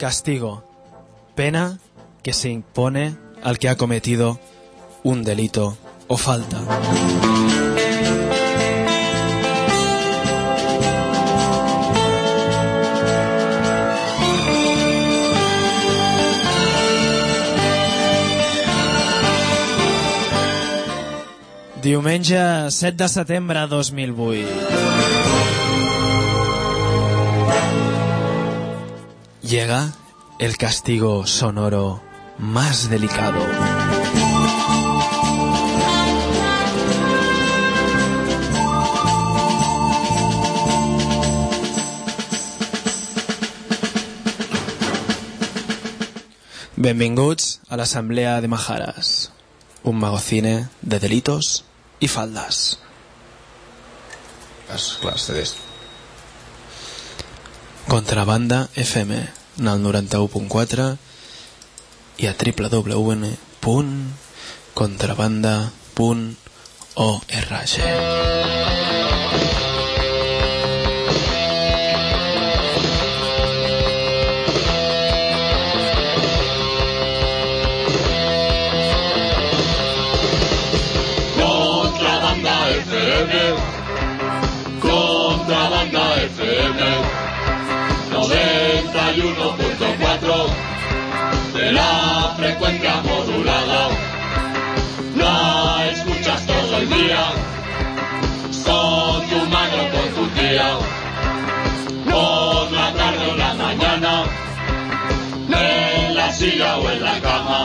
castigo, pena que se impone al que ha cometido un delito o falta. Diumenge 7 de setembre 2008. Llega el castigo sonoro más delicado. Benvinguts a l'Assemblea de Majares, un magazine de delitos y faldas. Clar, CDs. Contrabanda FM en el 91.4 i a www.contrabanda.org. Contrabanda FM 91.4 de la frecuencia modulada. La escuchas todo el día, con tu madre o con tu tía, por la tarde o la mañana, en la silla o en la cama.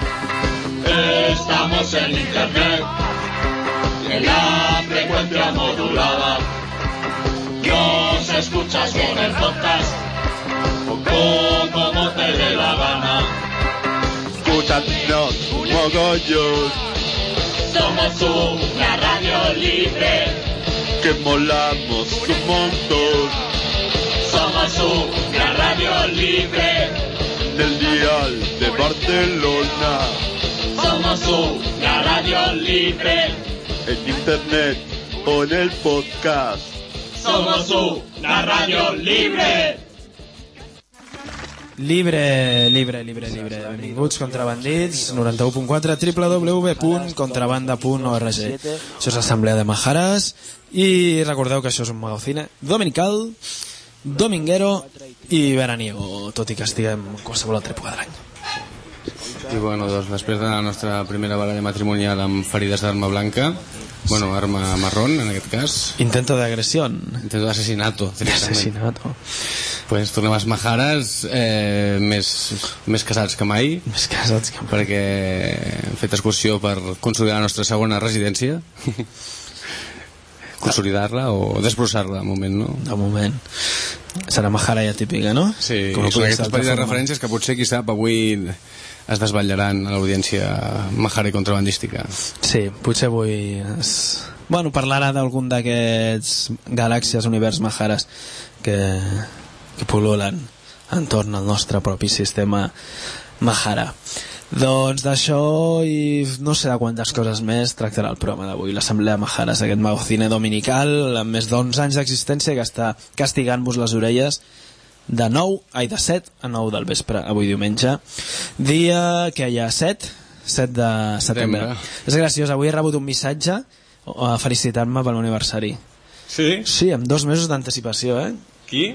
Estamos en internet, en la frecuencia modulada. Nos escuchas con el podcast o como te dé la gana. Escúchanos, mogollos. Somos una radio libre, Que molamos un montón. somos una radio libre, Del dial de Barcelona. somos una radio libre, En internet o en el podcast. somos una radio libre. Libre. Benvinguts, contrabandits, 91.4, www.contrabanda.org. Això és l'Assemblea de Majares i recordeu que això és un magazine dominical, dominguero i veraniego, tot i que estiguem en qualsevol altra època de l'any. I bueno, doncs després de la nostra primera baralla matrimonial amb ferides d'arma blanca, bueno, arma marrón en aquest cas, Intento de agresión. intento d'assassinato, Asesinato. pues tornem als Majares més casats que mai, Més casats que... perquè hem fet excursió per consolidar la nostra segona residència, consolidar-la o desbrossar-la de moment, no? De moment. Serà Majara ja típica, no? Sí, Com no són podia aquestes ser d'altra petites forma. referències que potser, qui sap, avui es desvetllaran a l'audiència majara i contrabandística. Sí, potser avui bueno, parlarà d'algun d'aquests galàxies, univers Majares que pul·lulen entorn al nostre propi sistema Majara. Doncs d'això i no sé de quantes coses més tractarà el programa d'avui. L'Assemblea de Majares, aquest magazine dominical amb més d'11 anys d'existència, que està castigant-vos les orelles de 7 a 9 del vespre, avui diumenge, dia que hi ha 7 de setembre. És graciós, avui he rebut un missatge felicitant-me pel meu aniversari. Sí? Sí, amb 2 mesos d'anticipació, eh? Qui?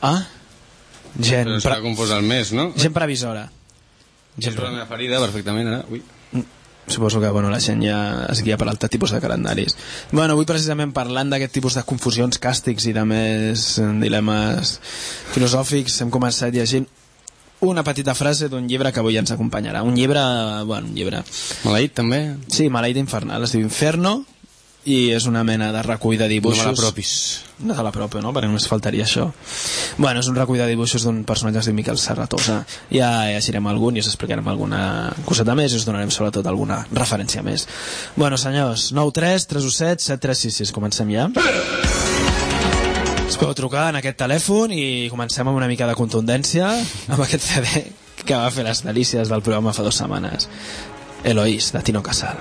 Gent, Però està compós el mes, no? gent previsora. És la meva ferida, perfectament, ara. Ui. Suposo que la gent ja es guia per altre tipus de calendaris. Avui precisament parlant d'aquest tipus de confusions, càstigs i de més dilemes filosòfics, hem començat llegint una petita frase d'un llibre que avui ens acompanyarà. Un llibre... Maleït, també? Sí, Maleït infernal, es diu Inferno, i és una mena de recull de dibuixos. No me l'apropis. No te l'apropio, no? Perquè només faltaria això. És un recull de dibuixos d'un personatge que es diu Miquel Serratosa. Ja llegirem algun i us explicarem alguna coseta més i us donarem sobretot alguna referència més. Senyors, 9 3 3 1 7 7 3 6 6. Comencem ja. Us podeu trucar en aquest telèfon i comencem amb una mica de contundència amb aquest CD que va fer les delícies del programa fa 2 setmanes. Eloís, de Tino Casal.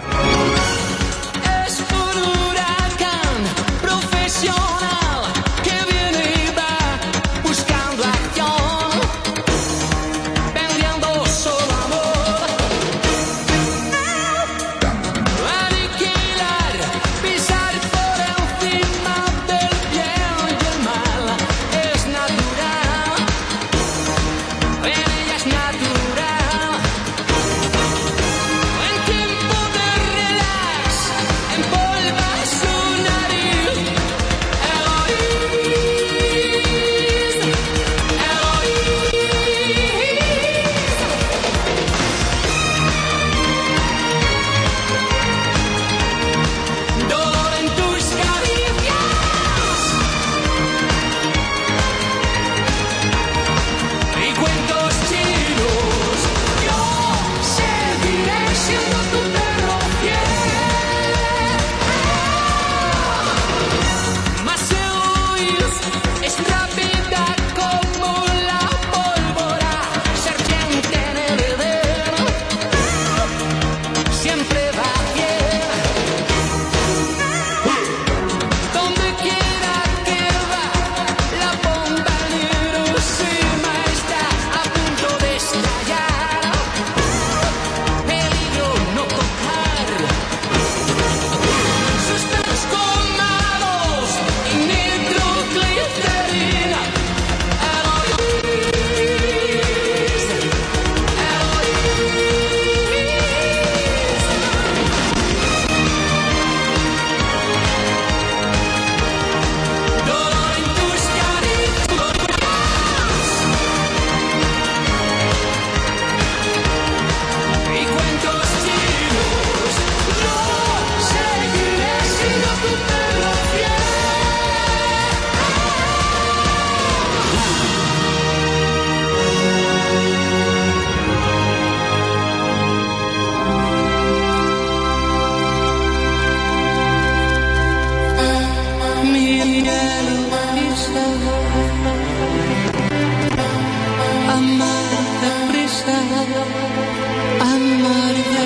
amarga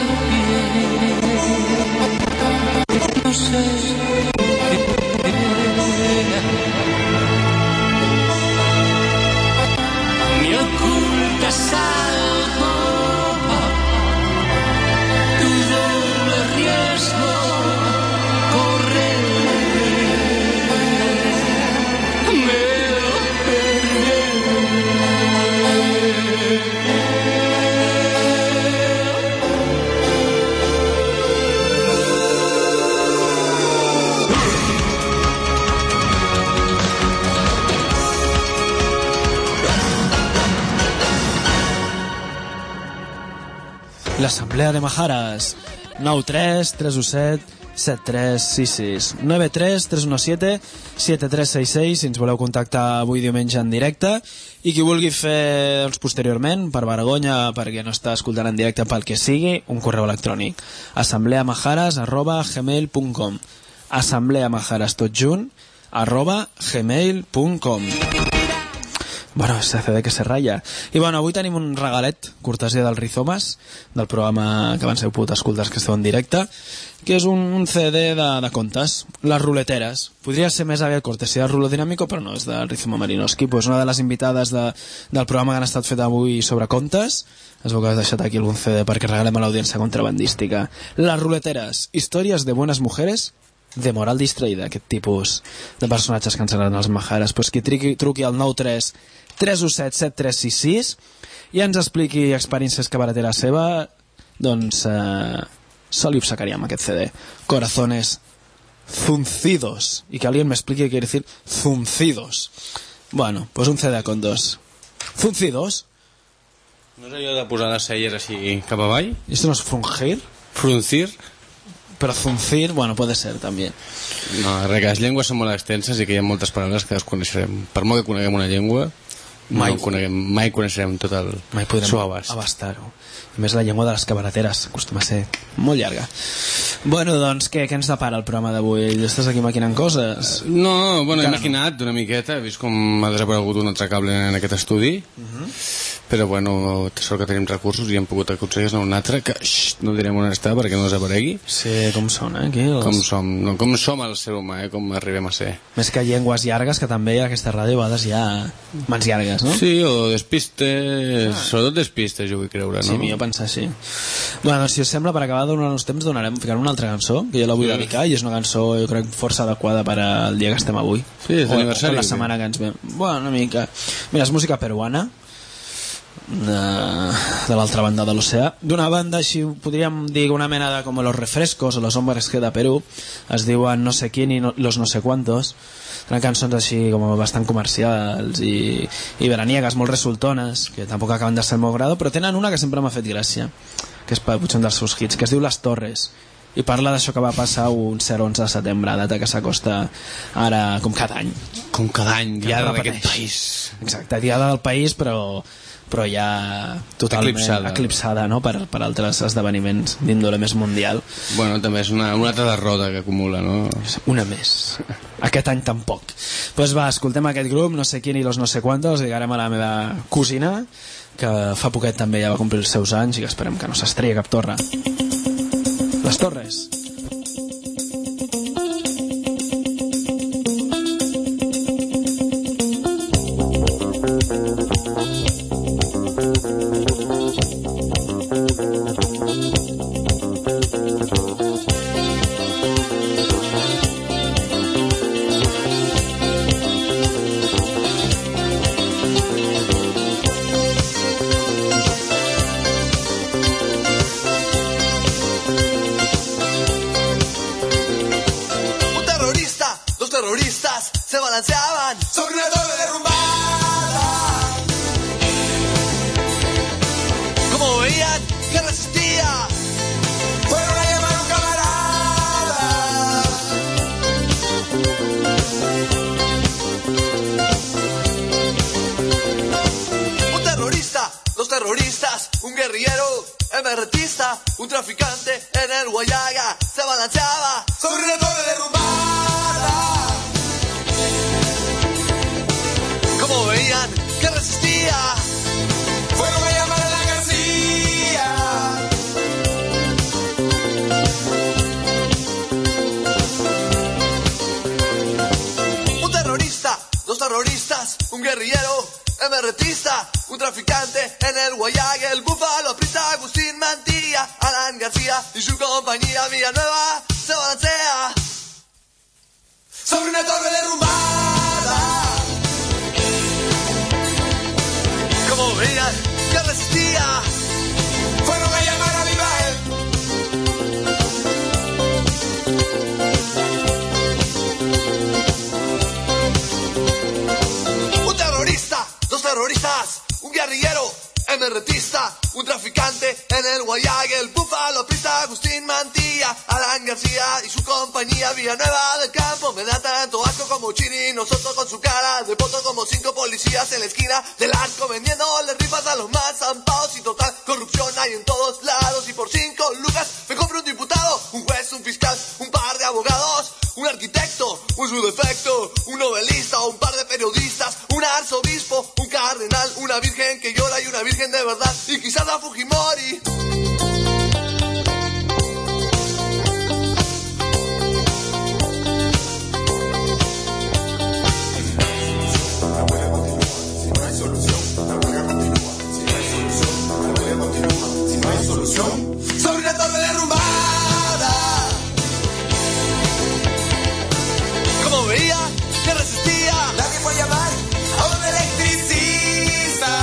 piel, no sé qué me ocultas algo, tu doble riesgo correr. L'Assemblea de Majares 93-317-7366 93-317-7366 si ens voleu contactar avui diumenge en directe, i qui vulgui fer doncs, posteriorment, per vergonya, perquè no està escoltant en directe, pel que sigui, un correu electrònic assembleamajares@gmail.com assembleamajares tot junt @gmail.com. Bueno, ese CD que se ratlla. I bueno, avui tenim un regalet, cortesia del Rizomas, del programa que abans heu pogut escoltar que esteu en directe, que és un CD de contes, Les Ruleteres. Podria ser més aviat cortesia del Rulo Dinàmico, però no, és del Rizoma Marinoski. Pues una de les invitades del programa que han estat fet avui sobre contes. Es veu que has deixat aquí algun CD perquè regalem a l'audiència contrabandística. Les Ruleteres, històries de buenas mujeres de moral distraïda, aquest tipus de personatges que ens agraden els Majares. Pues qui truqui al 93-317-7366 i ens expliqui experiències cabareteres seva, doncs se li obsecaria amb aquest CD. Corazones zuncidos. Y que alguien me explique qué quiere decir zuncidos. Bueno, pues un CD con dos. Zuncidos. No és allò de posar les celles així cap avall? ¿Y esto no es frungir? Fruncir? Però zuncir, bueno, puede ser també. No, res, que les llengües són molt extenses i que hi ha moltes paraules que desconeixerem. Per molt que coneguem una llengua, mai coneixerem tot el seu abast. Abastar-ho. A més, la llengua de les cabareteres acostuma a ser molt llarga. Bueno, doncs, què ens depara el programa d'avui? Estàs aquí maquinant coses? No, bueno, he maquinat una miqueta, he vist com ha desaparegut un altre cable en aquest estudi, però bueno, sort que tenim recursos i hem pogut aconseguir un altre que no direm on està perquè no desaparegui. Sí, com són, aquí? Com som el ser humà, com arribem a ser. Més que llengües llargues, que també a aquesta ràdio a vegades hi ha mans llargues, no? Sí, o despistes, sobretot despistes, jo vull creure, no? Sí, millor pensar així. Bueno, doncs, si us sembla, per acabar de donar uns temps, ficarem una altra cançó, que jo la vull dedicar, i és una cançó, jo crec, força adequada per al dia que estem avui. Sí, és l'aniversari. O la setmana que ens ve. Bueno, una mica. Mira, és música peruana, de l'altra banda de l'oceà, d'una banda així podríem dir una mena de com Los Refrescos o Los Hombres G de Perú, es diuen No sé quién i Los no sé cuántos. Eren cançons així com bastant comercials i veraniegues, molt resultones, que tampoc acaben de ser molt grado, però tenen una que sempre m'ha fet gràcia, que és potser un dels seus hits, que es diu Las Torres, i parla d'això que va passar un cert 11 de setembre, data que s'acosta ara com cada any. Com cada any, diada d'aquest país. Exacte, diada del país, però ja totalment eclipsada, no? per altres esdeveniments d'índole més mundial. Bueno, també és una altra derrota que acumula, no? Una més. Aquest any tampoc. Pues va, escoltem aquest grup, No sé quién i Los no sé cuántos, dedicarem a la meva cosina, que fa poquet també ja va complir els seus anys i que esperem que no s'estrella cap torre. Las Torres. Un traficante en el Guayaga se balanceaba sobre una torre derrumbada. Como veían que resistía, fueron a llamar a la García. García y su compañía Villanueva se balancea sobre una torre derrumbada. Como veían que resistía, fueron a llamar a viva él. Un terrorista, dos terroristas, un guerrillero, MRTista, un traficante en el Guayague, el búfalo prista, Agustín Mantilla, Alan García y su compañía Villanueva del Campo. Me da tanto asco como Chiri, nosotros con su cara de poto como 5 policías en la esquina del arco vendiéndole rifas a los más zampados y total corrupción hay en todos lados. Y por 5 lucas me compro un diputado, un juez, un fiscal, un par de abogados, un arquitecto, un subdefecto, un novelista, un par de periodistas, un arzobispo, un cardenal, una virgen que llora y una virgen de verdad, y quizás a Fujimori. Sobre una torre derrumbada. Como veía que resistía, nadie fue a llamar a un electricista.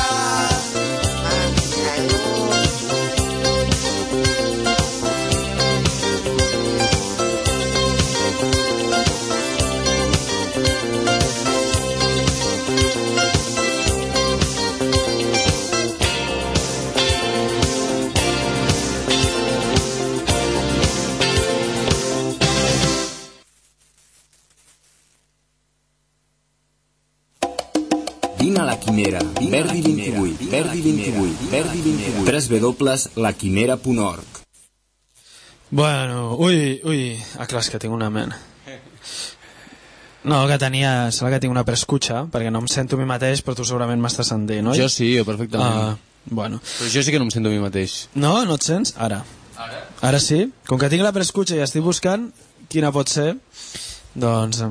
Vine a la Quimera, Verdi 28, Verdi 28, Verdi 28, www.laquimera.org. Bueno, ui, clar, és que tinc una ment. No, que tenia, sembla que tinc una preescucha, perquè no em sento a mi mateix, però tu segurament m'estàs sentint, oi? Jo sí, jo perfectament. Bueno. Però jo sí que no em sento a mi mateix. No? No et sents? Ara. Ara sí? Com que tinc la preescucha i estic buscant quina pot ser, doncs...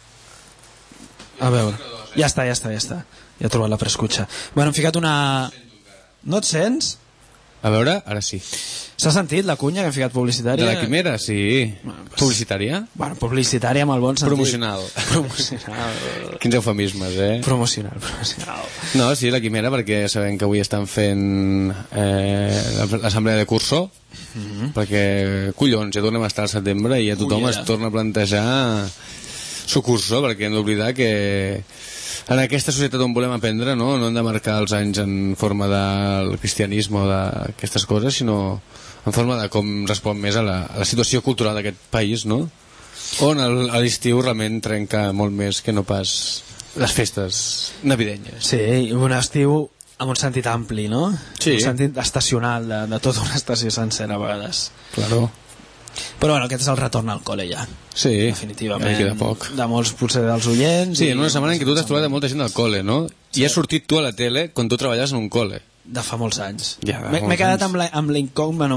A veure, ja està. Ja he trobat la preescucha. Bueno, hem ficat una... No et sents? A veure, ara sí. S'ha sentit la cunya que hem ficat publicitària? De la Quimera, sí. Bueno, pues... Publicitària? Bueno, publicitària amb el bon sentit. Promocional. Quins eufemismes, Promocional. No, sí, la Quimera, perquè sabem que avui estan fent l'assemblea de curso, perquè, collons, ja tornem a estar al setembre i ja tothom es torna a plantejar su curso, perquè hem d'oblidar que en aquesta societat on volem aprendre no hem de marcar els anys en forma del cristianisme o d'aquestes coses, sinó en forma de com respon més a la situació cultural d'aquest país, no? On a l'estiu realment trenca molt més que no pas les festes navidenyes. Sí, un estiu amb un sentit ampli, no? Sí. Un sentit estacional de tota una estació sencera a vegades. Claro. Però bueno, aquest és el retorn al col·le ja. Sí, definitivament. queda poc. De molts potser dels oients. Sí, en una setmana en què tu t'has trobat de molta gent del col·le, no? Sí. I has sortit tu a la tele quan tu treballes en un col·le. De fa molts anys. Ja, m'he quedat amb la incògnita,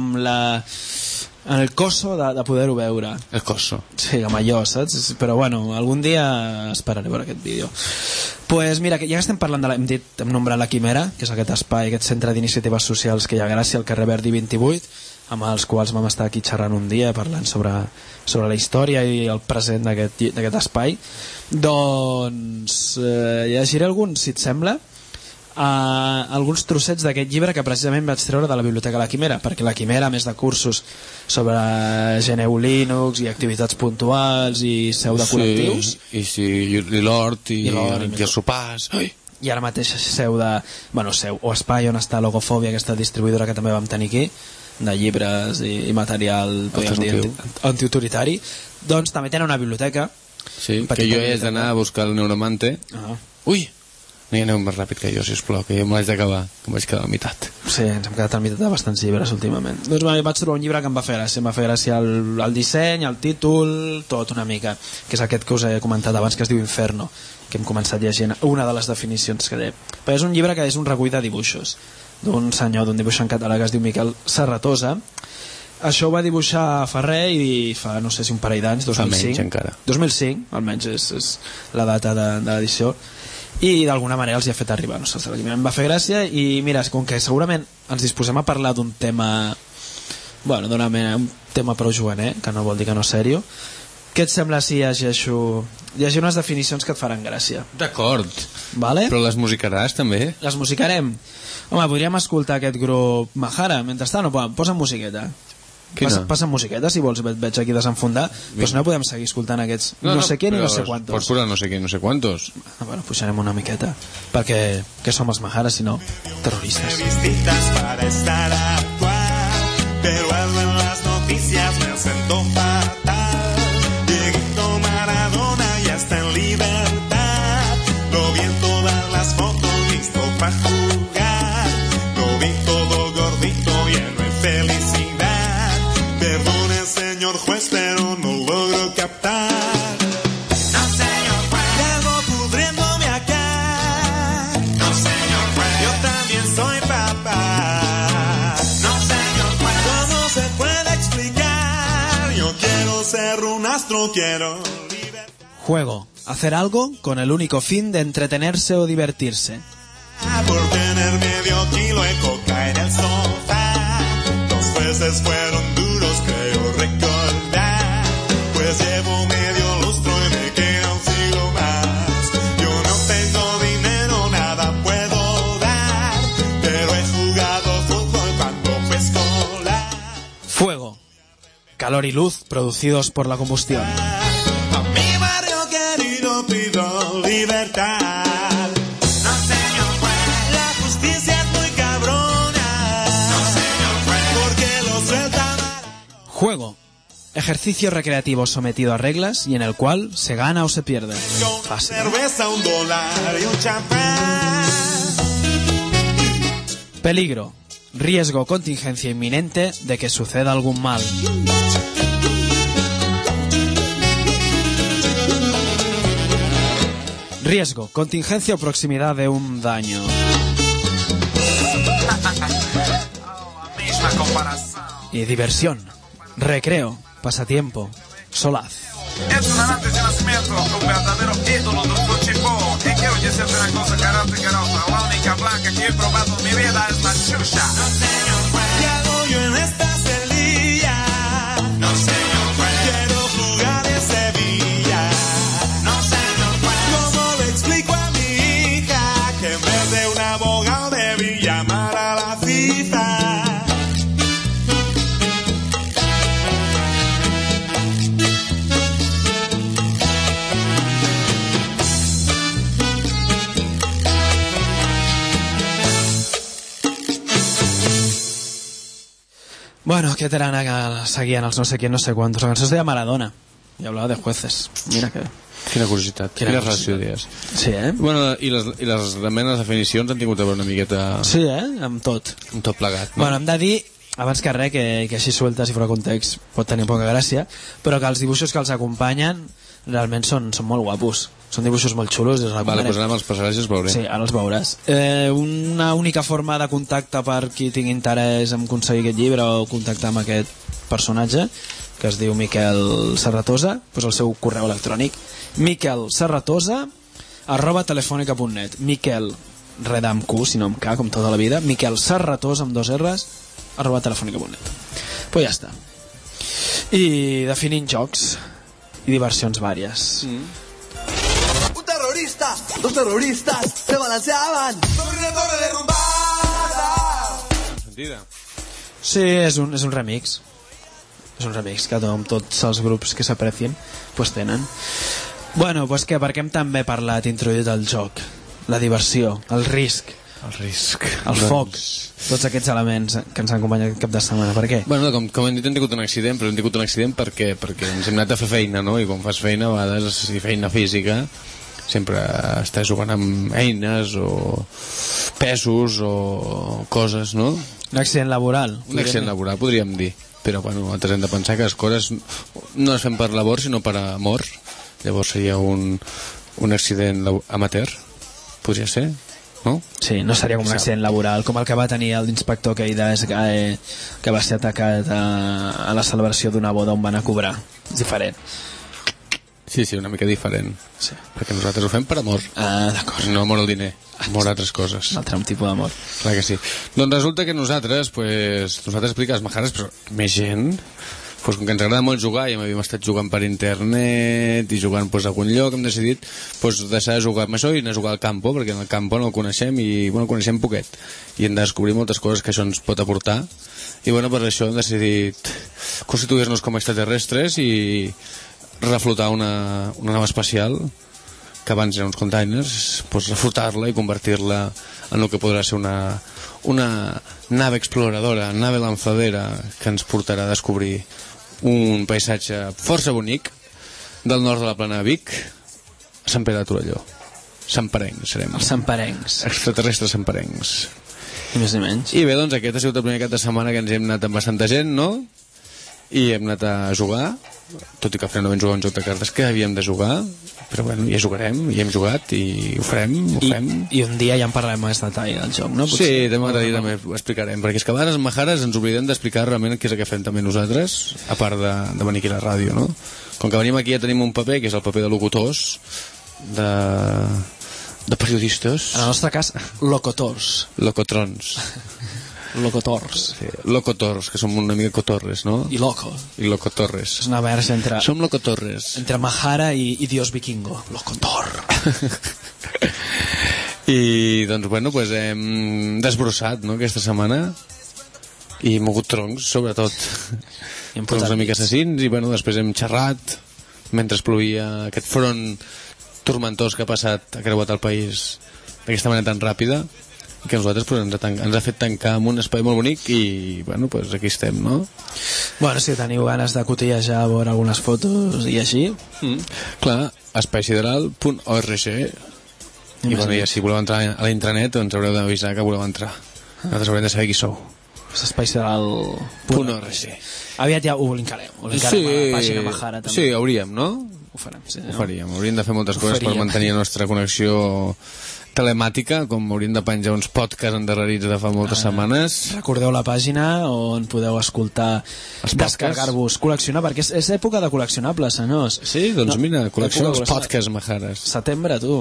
amb el coso de poder-ho veure. El coso. Sí, amb allò, saps? Però bueno, algun dia esperaré veure aquest vídeo. Pues mira, ja que estem parlant hem nombrat la Quimera, que és aquest espai, aquest centre d'iniciatives socials que hi ha a Gràcia, al carrer Verdi 28, amb els quals vam estar aquí xerrant un dia parlant sobre la història i el present d'aquest espai. Doncs llegiré alguns, si et sembla, alguns trossets d'aquest llibre que precisament vaig treure de la Biblioteca La Quimera, perquè La Quimera, a més de cursos sobre GNU Linux i activitats puntuals i seu de col·lectius, i l'hort i els sopars, i ara mateix seu o espai on està Logofòbia, aquesta distribuïdora que també vam tenir aquí, de llibres i material antiautoritari, doncs també tenen una biblioteca. Sí, que jo he d'anar a buscar el Neuromante. Ui, no hi aneu més ràpid que jo, sisplau, que jo me l'haig d'acabar, que em vaig quedar a meitat. Sí, ens hem quedat a meitat de bastants llibres últimament. Doncs vaig trobar un llibre que em va fer gràcia, el disseny, el títol, tot una mica, que és aquest que us he comentat abans, que es diu Inferno, que hem començat llegint una de les definicions que té. Però és un llibre que és un recull de dibuixos d'un senyor, d'un dibuixant català que es diu Miquel Serratosa. Això ho va dibuixar Ferrer i fa, no sé si un parell d'anys, 2005. Almenys encara. 2005, almenys és la data de l'edició. I d'alguna manera els hi ha fet arribar, no sé, em va fer gràcia. I mira, com que segurament ens disposem a parlar d'un tema bueno, un tema prou juganer, que no vol dir que no sèrio. Què et sembla si llegeixo unes definicions que et faran gràcia? D'acord. Vale? Però les musicaràs també? Les musicarem. Home, podríem escoltar aquest grup Mahara mentrestant, o posa musiqueta. Passa musiqueta, si vols, veig aquí desenfundar, però si no podem seguir escoltant aquests no sé què ni no sé quantos. Pots posar no sé què, no sé quantos. Bueno, pujarem una miqueta, perquè què som els Mahara si no terroristes. Para estar actual, pero algo en las noticias me sentó fatal. Dieguito Maradona ya está en libertad. Lo vi en todas las fotos, listo para jugar. Lo vi todo gordito, lleno de felicidad. Perdone, señor juez, pero no logro captar. No, señor juez. Llego pudriéndome acá. No, señor juez. Yo también soy papá. No, señor juez. ¿Cómo se puede explicar? Yo quiero ser un astro, quiero libertad. Juego. Hacer algo con el único fin de entretenerse o divertirse. Por tener medio kilo de coca en el sofá. 2 veces fueron duros, creo recordar. Pues llevo medio lustro y me queda un siglo más. Yo no tengo dinero, nada puedo dar. Pero he jugado fútbol cuando fue escolar. Fuego. Calor y luz producidos por la combustión. A mi barrio querido pido libertad. Juego. Ejercicio recreativo sometido a reglas y en el cual se gana o se pierde. Fácil. Cerveza, $1 y un champán. Peligro. Riesgo o contingencia inminente de que suceda algún mal. Riesgo. Contingencia o proximidad de un daño. Y diversión. Recreo, pasatiempo, solaz. Es un amante de nacimiento, un verdadero ídolo del fútbol. Y quiero decirte una cosa, carante, garota. La única blanca que he probado en mi vida es la chucha. No, señor juez. ¿Qué hago yo en esta celilla? No, señor juez. Quiero jugar en Sevilla. No, señor juez. ¿Cómo le explico a mi hija que en vez de un abogado debí llamar a la FIFA? Bueno, ¿qué te harán seguían els no sé quién, no sé cuántos? La cançó es deia Maradona y hablaba de jueces. Mira que... Quina curiositat, quina relació dies. Sí, eh? Bueno, i les remenes definicions han tingut a veure una miqueta... Sí, amb tot. Amb tot plegat, no? Bueno, hem de dir, abans que res, que així sueltes i fora context pot tenir poca gràcia, però que els dibuixos que els acompanyen realment són molt guapos. Són dibuixos molt xulos. Vale, doncs anem als personatges, els veuré. Sí, ara els veuràs. Una única forma de contacte per qui tingui interès en aconseguir aquest llibre o contactar amb aquest personatge, que es diu Miquel Serratosa, doncs el seu correu electrònic miquelserratosa@telefonica.net. Miquel, red amb Q, si no amb K, com tota la vida. Miquel Serratosa, amb 2 R's, @telefonica.net. Pues ja està. I definint jocs i diversions vàries. Dos terroristas se balanceaban sobre una torre derrumbada. Sentida. Sí, és un remix. És un remix que amb tots els grups que s'aprecien pues tenen. Bueno, pues què, perquè hem també parlat, introduït el joc, la diversió, el risc, el foc, tots aquests elements que ens han acompanyat aquest cap de setmana. Per què? Bueno, com hem dit, hem tingut un accident, però hem tingut un accident perquè ens hem anat a fer feina, no? I quan fas feina, a vegades, i feina física, sempre estàs jugant amb eines o pesos o coses, no? Un accident laboral. Un accident laboral, podríem dir. Però, bueno, nosaltres hem de pensar que les coses no es fem per labor, sinó per amor. Llavors seria un accident amateur, podria ser, no? Sí, no seria com un accident laboral, com el que va tenir l'inspector Queidas, que va ser atacat a la celebració d'una boda on van a cobrar. És diferent. Sí, una mica diferent. Sí. Perquè nosaltres ho fem per amor. D'acord. No amor al diner, amor a altres coses. Un altre tipus d'amor. Clar que sí. Doncs resulta que nosaltres expliques les majares, però més gent, com que ens agrada molt jugar, i havíem estat jugant per internet i jugant a algun lloc, hem decidit deixar de jugar amb això i anar a jugar al campo, perquè en el campo no el coneixem i el coneixem poquet. I hem de descobrir moltes coses que això ens pot aportar. I per això hem decidit constituir-nos com extraterrestres i reflotar una nave espacial que abans eren uns containers, reflotar-la i convertir-la en el que podrà ser una nave exploradora, nave lanzadera, que ens portarà a descobrir un paisatge força bonic del nord de la plana de Vic a Sant Pere de Torelló. Santperencs serem. Els santperencs. Extraterrestres santperencs. I més ni menys. I bé, doncs aquest ha sigut el primer cap de setmana que ens hem anat amb bastanta gent, no? I hem anat a jugar, tot i que al final no vam jugar un joc de cartes que havíem de jugar, però bueno, ja jugarem, i hem jugat i ho farem. I un dia ja en parlarem més detall del joc, no? Potser. Sí, també ho explicarem, perquè és que a vegades en Majares ens oblidem d'explicar realment què és el que fem també nosaltres, a part de venir aquí a la ràdio, no? Com que venim aquí ja tenim un paper, que és el paper de locutors, de periodistes. En el nostre cas, locutors. Locotrons. Locotors. Sí, locotors, que som una mica cotorres, no? I loco. I locotorres. És una verge entre... Som locotorres. Entre Mahara i Dios vikingo. Locotor. I doncs hem desbrossat, no, aquesta setmana, i hem mogut troncs, sobretot. Troncs una mica assassins, i després hem xerrat mentre plovia aquest front tormentós que ha creuat el país d'aquesta manera tan ràpida, que a nosaltres ens ha fet tancar en un espai molt bonic i aquí estem, no? Bueno, si teniu ganes de cotillejar a veure algunes fotos i així, clar, espaissideral.org. I si voleu entrar a la intranet doncs haureu d'avisar que voleu entrar. Nosaltres haurem de saber qui sou. espaissideral.org. Aviat ja ho linkarem a la pàgina Mahara també. Sí, hauríem, no? Ho farem, sí. Ho faríem, hauríem de fer moltes coses per mantenir la nostra connexió telemàtica, com hauríem de penjar uns podcasts endarrerits de fa moltes setmanes. Recordeu la pàgina on podeu escoltar, descarregar-vos, col·leccionar, perquè és època de col·leccionables, senyors. Sí, doncs mira, col·lecciona els podcasts Majares. Setembre, tu.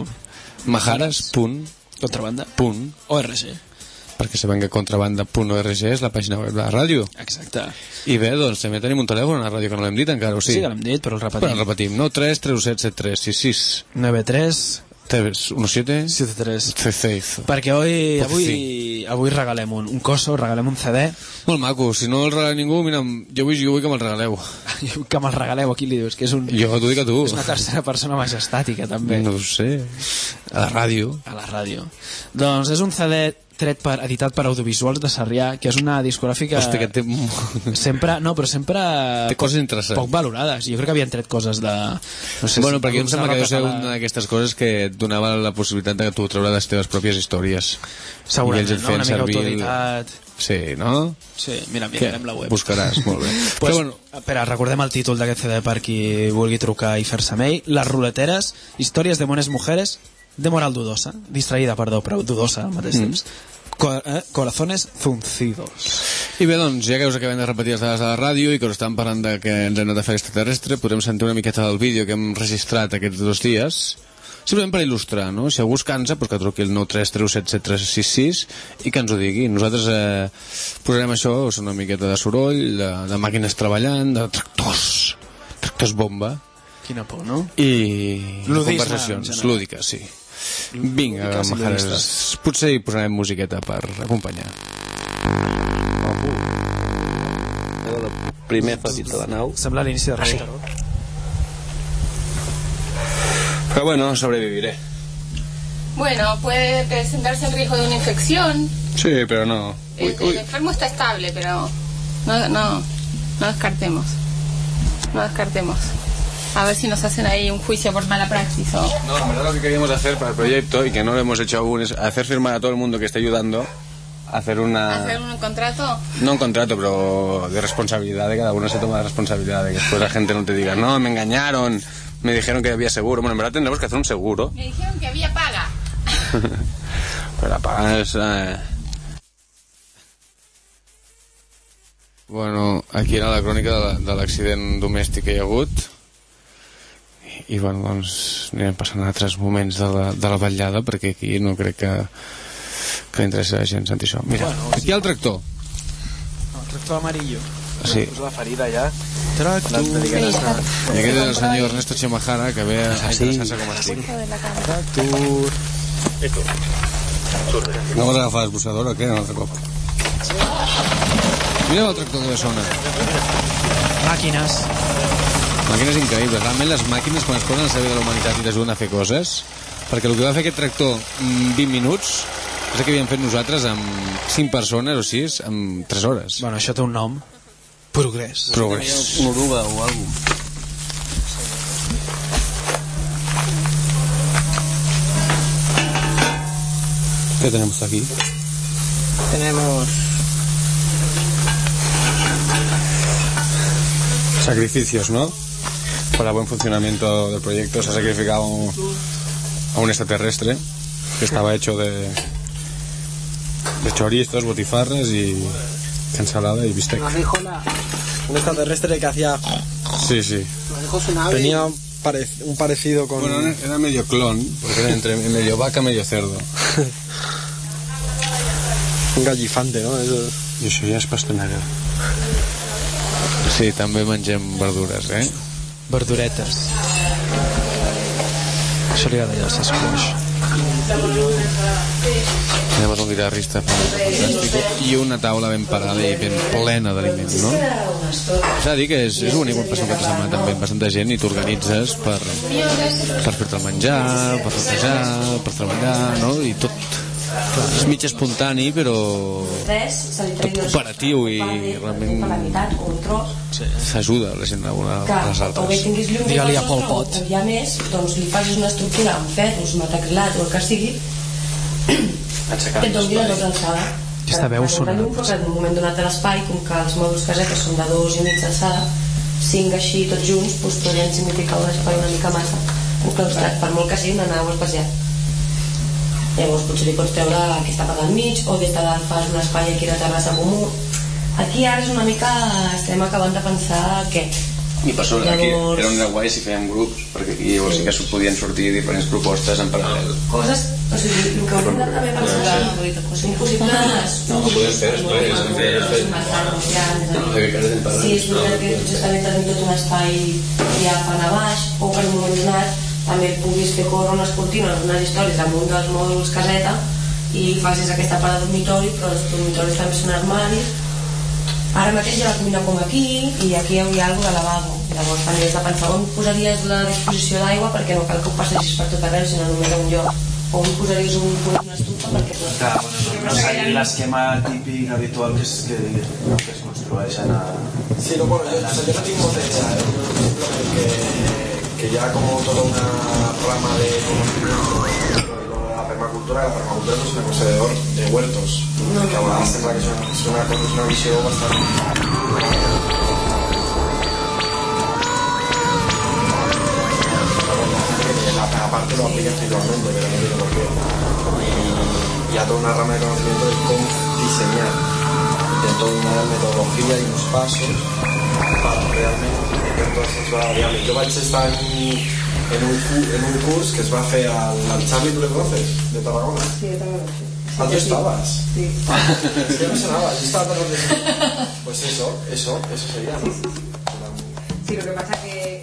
Majares.org. Perquè sabem que contrabanda.org és la pàgina web de la ràdio. Exacte. I bé, doncs també tenim un telèfon a la ràdio que no l'hem dit encara, o sí? Sí que l'hem dit, però el repetim. Però el repetim, 93 317 7366 93 317 73. Perquè avui regalem un coso, regalem un CD. Molt maco, si no el regala ningú, mira, jo vull que me'l regaleu. Que me'l regaleu, aquí li dius que és un... Jo t'ho dic a tu. És una tercera persona majestàtica, també. No ho sé. A la ràdio. A la ràdio. Doncs és un CD editat per Audiovisuals de Sarrià, que és una discogràfica... Hosti, que té... sempre té coses interessants. Poc valorades. Jo crec que havien tret coses de... No sé, perquè em sembla que deu ser una d'aquestes coses que et donava la possibilitat de tu treure les teves pròpies històries. Segurament, no? Una mica autoritat... Sí, no? Sí, mira, mirarem la web. Buscaràs, molt bé. Però bueno, espera, recordem el títol d'aquest CD per qui vulgui trucar i fer-se mail. Les ruleteres, històries de bones mujeres de moral dudosa, distraïda, perdó, però dudosa al mateix temps. Corazones fruncidos. I bé, doncs, ja que us acabem de repetir les dades de la ràdio i que us estan parlant de que ens hem anat a fer extraterrestre, podrem sentir una miqueta del vídeo que hem registrat aquests 2 dies, simplement per il·lustrar, no? Si algú es cansa, doncs que truqui el 933177366 i que ens ho digui. Nosaltres posarem això, una miqueta de soroll, de màquines treballant, de tractors bomba. Quina por, no? I conversacions lúdiques, sí. Vinga, Majares, potser hi posarem musiqueta per acompanyar. Primer petit de la nau. Sembla l'inici de Rei Tarot. Pero bueno, sobreviviré. Bueno, puede presentarse el riesgo de una infección. Sí, pero no. El enfermo está estable, pero no descartemos. No descartemos. A ver si nos hacen ahí un juicio por mala praxis o... No, en verdad lo que queríamos hacer para el proyecto y que no lo hemos hecho aún es hacer firmar a todo el mundo que esté ayudando a hacer ¿Hacer un contrato? No un contrato, pero de responsabilidad, de cada uno se toma la responsabilidad de que después la gente no te diga, no, me engañaron, me dijeron que había seguro. Bueno, en verdad tendremos que hacer un seguro. Me dijeron que había paga. Pero la paga es... Bueno, aquí era la crònica de l'accident domèstic que hi ha hagut bueno, doncs anirem passant a altres moments de la vetllada, perquè aquí no crec que interessa a la gent sentir això. Mira, aquí hi ha el tractor. El tractor amarillo. Sí. Pues la ferida ja. Tractor. I aquest és el senyor Ernesto Chemajara, que ve a interessar-se com estic. Tractor. No vas agafar l'esbossador o què? Un altre cop. Mira el tractor que bé sona. Màquines increïbles. Realment les màquines, quan es posen al servei de la humanitat i t'ajuden a fer coses, perquè el que va fer aquest tractor en 20 minuts és el que havíem fet nosaltres amb 5 persones o 6 en 3 hores. Bueno, això té un nom. Progrés. Una oruga o algo. ¿Qué tenemos aquí? Tenemos sacrificios, ¿no? Para el buen funcionamiento del proyecto se ha sacrificado a un extraterrestre que estaba hecho de chorizos, botifarras y ensalada y bistec. Un extraterrestre que hacía... Sí, sí. Tenía un parecido con... Bueno, era medio clon, porque era entre medio vaca, medio cerdo. Un gallifante, ¿no? Eso... I això ja és pastonera. Sí, també mengem verdures, Verduretes. Això li agrada al Sasquatch. Anem a un guitarrista fantàstic i una taula ben parada i ben plena d'aliments, no? S'ha de dir que és únic quan passa un cap de setmana també amb bastanta gent i t'organitzes per fer-te el menjar, per festejar, per treballar, no? I tot és mig espontani però tot cooperatiu i realment s'ajuda la gent a les altres. Digue-li a Pol Pot. Hi ha més, doncs li facis una estructura amb ferros, metacrilat o el que sigui, que et doni la doble alçada. Aquesta veu sona. Però en un moment donat de l'espai, com que els mòduls casetes són de 2,5 d'alçada, 5 així tots junts, doncs podrien significar un espai una mica massa enclaustrat, per molt que sigui una nau espacial. Llavors potser li pots treure aquesta part del mig o des de dalt fas un espai aquí de terrassa amb un mur. Aquí ara és una mica estem acabant de pensar què. I per sobre aquí era una guai si fèiem grups, perquè aquí llavors sí que podien sortir diferents propostes en paral·lel. Coses, o sigui, el que hauríem de també pensar és impossibles. No, ho podem fer després. Sí, és veritat que potser també tenim tot un espai ja fan a baix o per un moment donat també puguis fer córrer unes cortines, unes històries damunt dels mòduls caseta i facis aquesta part de dormitori, però els dormitoris també són armaris. Ara mateix hi ha la cuina com aquí i aquí hi hauria alguna de lavabo. Llavors també has de pensar on posaries la disposició d'aigua perquè no cal que ho passegis per tot arreu, sinó només a un lloc. O on posaries una estufa perquè... Clar, no seguir l'esquema típic habitual que es construeixen a... Sí, no, bueno, yo no tengo molta idea, que ya como toda una rama de conocimiento de la permacultura no es una cosa de huertos, que ahora sembla que es una visión bastante... Aparte lo aplica individualmente, pero no tiene por qué. Y ya toda una rama de conocimiento de cómo diseñar, de toda una metodología y unos pasos para realmente hacer todas esas variables. Yo vaig estar en un curs que es va fer al Charlie, ¿tú le conoces? De Tarragona. Sí, de Tarragona. ¿Ah, tú estabas? Sí. Es que no sonaba, yo estaba tan ordenado. Pues eso sería, ¿no? Sí, lo que pasa que...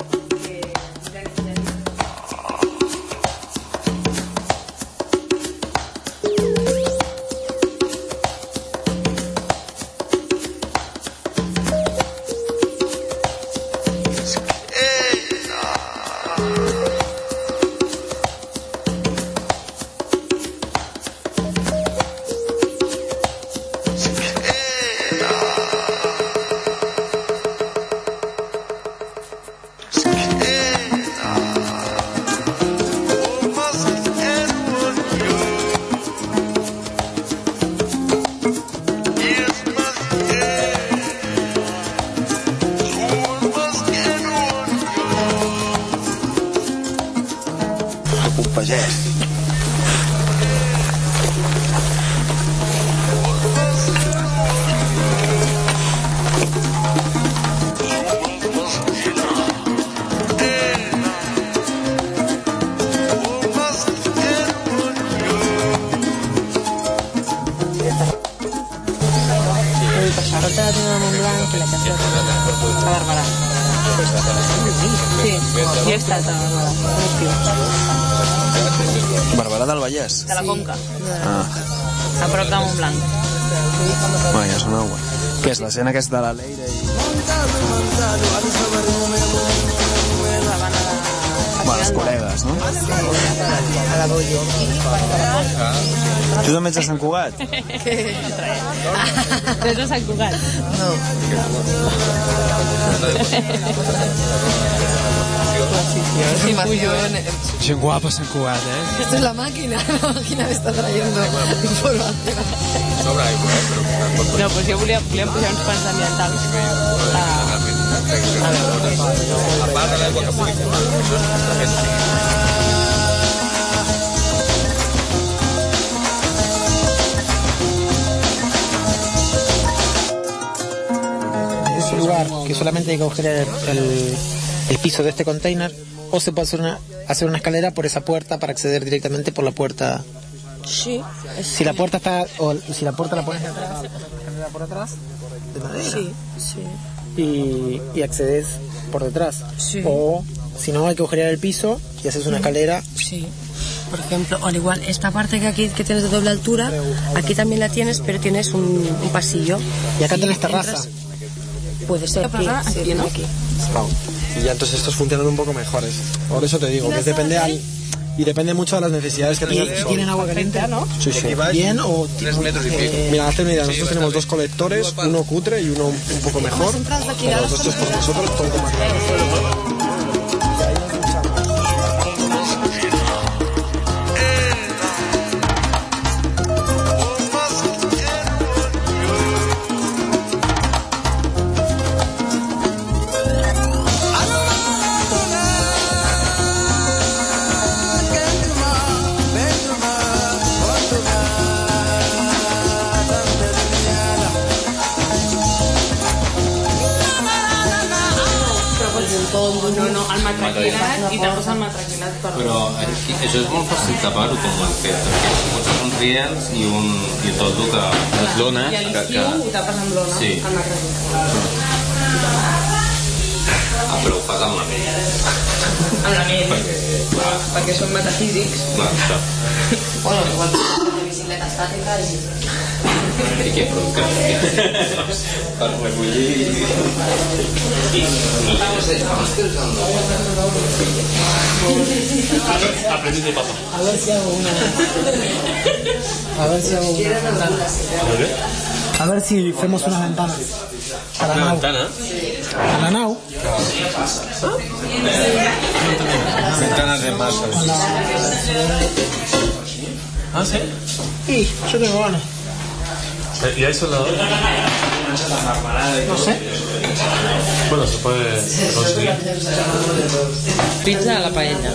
A Barberà. Sí, jo he estat a Barberà. Barberà del Vallès? De la Conca. Ah. A prop de Montblanc. Bueno, ja sona guai. Què és, la escena aquesta de la Leire i... Bueno, els col·legues, no? A la Bollo. Tu també ets de Sant Cugat? Tu ets de Sant Cugat? No. Gent guapa Sant Cugat, eh? Esto es la máquina me está trayendo información. Sobre aigua, però... No, pues jo volíem pujar uns quants ambientals. A part de l'aigua que pugui fumar, això és Es un lugar que solamente hay que agujerear el piso de este container, o se puede hacer una escalera por esa puerta para acceder directamente por la puerta. Sí. Si la puerta está, o si la puerta la pones atrás, escalera por atrás, de madera. Sí, sí. Y accedes por detrás. Sí. O si no, hay que agujerear el piso y haces una escalera. Sí. Por ejemplo, al igual, esta parte que aquí que tienes de doble altura, aquí también la tienes, pero tienes un pasillo. Y acá tienes terraza. Puede ser aquí, sí, ¿no? Aquí. Y ya entonces estos funcionan un poco mejores. Por eso te digo, que depende mucho de las necesidades que tengas. ¿Y tienen agua caliente, no? Sí, sí. Bien o 3 metros y pico. Mira, hazte una idea, nosotros tenemos 2 colectores, uno cutre y uno un poco mejor. Pero los dos por nosotros, todo más claro. No, el matraquinat i te posa el matraquinat per... Però això és molt fàcil tapar-ho com ho han fet, perquè posen uns riels i tot el que... Les lones... I a l'estiu ho tapes amb lona, sí. el matraquinat. Però ho fas amb la pell. Amb la pell, perquè són metafísics. Clar, això. Bueno, igual de bicicleta estàtica i... I què? Per recollir... No sé, abans que usando... Aprendí de papá. A ver si hago una... A ver si hacemos unas ventanas. ¿Una ventana? A la nau. Ventanas de masa. Ah, ¿sí? Sí, yo tengo ganas. ¿Y hay soldadores? No sé. Bueno, se puede conseguir. Pizza a la paella.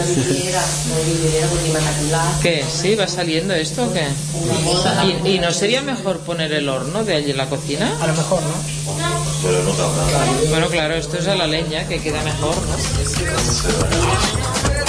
¿Qué? ¿Sí? ¿Va saliendo esto o qué? ¿Y no sería mejor poner el horno de allí en la cocina? A lo mejor, ¿no? Pero no cabrá. Bueno, claro, esto es a la leña, que queda mejor, ¿no?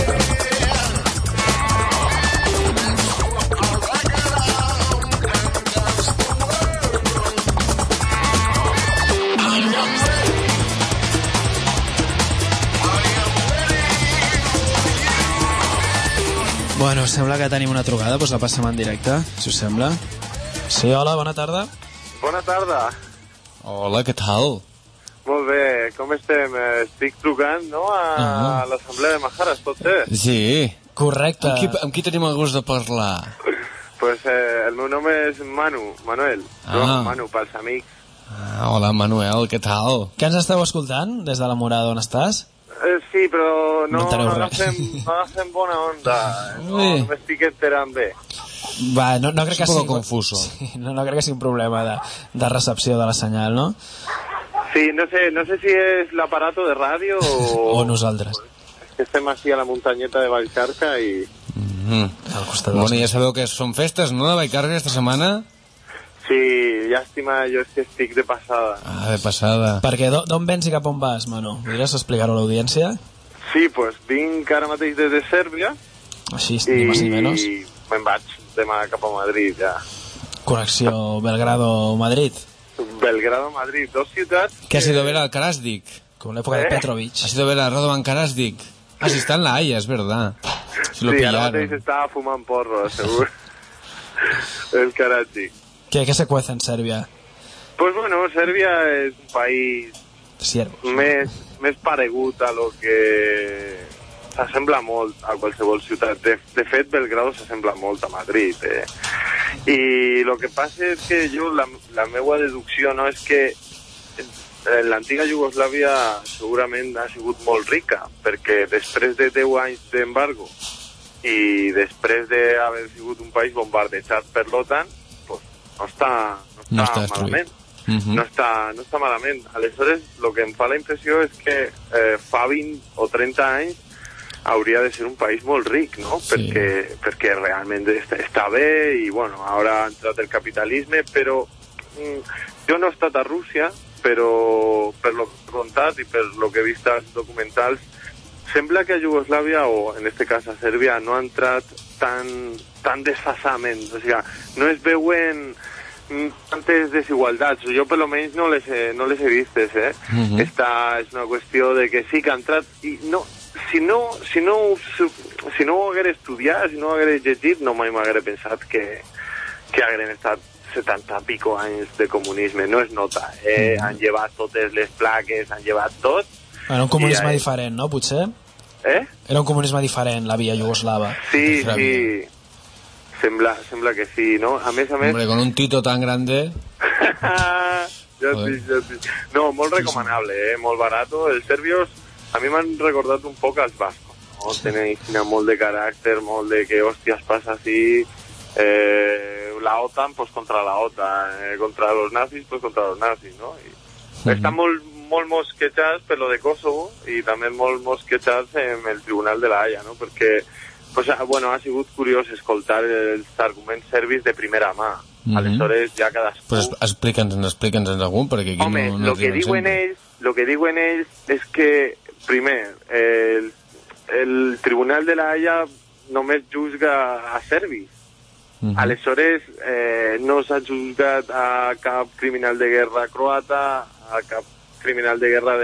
Bueno, sembla que tenim una trucada, doncs la passem en directe, si us sembla. Sí, hola, bona tarda. Bona tarda. Hola, què tal? Molt bé, com estem? Estic trucant, no?, a l'Assemblea de Majares, pot ser? Sí. Correcte. Amb qui tenim el gust de parlar? Pues el meu nom és Manuel. No, Manu, pels amics. Hola, Manuel, què tal? Què ens esteu escoltant des de la Morada on estàs? Sí, però no agafem bona onda. No m'estic enterant bé. Va, no crec que sigui... confuso. Sí, no crec que sigui un problema de recepció de la senyal, no? Sí, no sé si és l'aparato de ràdio o nosaltres. És que estem aquí a la muntanyeta de Vallcarca i... Bueno, ja sabeu que són festes, no, de Vallcarca aquesta setmana? Sí, llàstima, jo és que estic de passada. Ah, de passada. Perquè d'on vens i cap on vas, Manu? Podries explicar-ho a l'audiència? Sí, pues vinc ara mateix des de Sèrbia. Així, ni més ni menys. I me'n vaig demà cap a Madrid, ja. Connexió Belgrado-Madrid? Belgrado-Madrid, dos ciudades... Que ha sido ver al Karasdik. Como en la época de Petrovic. Ha sido ver a Radovan Karasdik. Ah, sí, está en La Haya, es verdad. Se lo sí, pillaron. ahora mateix estaba fumando porro, seguro. El Karasdik. ¿Qué se cuece en Sèrbia? Pues bueno, Sèrbia és un país més paregut a lo que s'assembla molt a qualsevol ciutat. De fet, Belgrado s'assembla molt a Madrid. I el que passa és que jo, la meva deducció no és que l'antiga Iugoslàvia segurament ha sigut molt rica, perquè després de 10 anys d'embargo i després d'haver sigut un país bombardejat per l'OTAN, pues, no està malament. No està malament. Aleshores, el que em fa la impressió és que fa 20 o 30 anys hauria de ser un país molt ric, no? Sí. Perquè realment està bé i, bueno, ara ha entrat el capitalisme, però jo no he estat a Rússia, però per lo que he contat i per lo que he vist als documentals, sembla que a Iugoslàvia, o en este cas a Sèrbia, no ha entrat tan desfasament. O sigui, no es veuen tantes desigualdats. Jo, per lo menys, no les he vistes, Esta és una qüestió de que sí que ha entrat i no... Si no ho haguera estudiat, si no ho haguera llegit, no mai m'haguera pensat que hagueren estat 70 pico anys de comunisme. No es nota, han llevat totes les plaques, han llevat tot. Era un comunisme diferent, no, potser? Era un comunisme diferent, la via iugoslava. Sí. Sembla que sí, no? A més... Hombre, con un Tito tan grande... ja sí. No, molt recomanable, molt barato. Els serbios a mi m'han recordat un poc als bascos, no? Tenen molt de caràcter, molt de que, hòsties, passa així... la OTAN, pues contra la OTAN, contra los nazis, pues contra los nazis, ¿no? Estan molt mosquejats per lo de Kosovo i també molt mosquejats en el Tribunal de la Haya, no? Perquè, pues, bueno, ha sigut curiós escoltar els arguments serbis de primera mà. Aleshores, ja cadascú... Pues explica'ns algun, perquè aquí home, no lo que diuen ells és que, primer, el Tribunal de la Haya només juzga a serbis. Aleshores, no s'ha juzgat a cap criminal de guerra croata, a cap criminal de guerra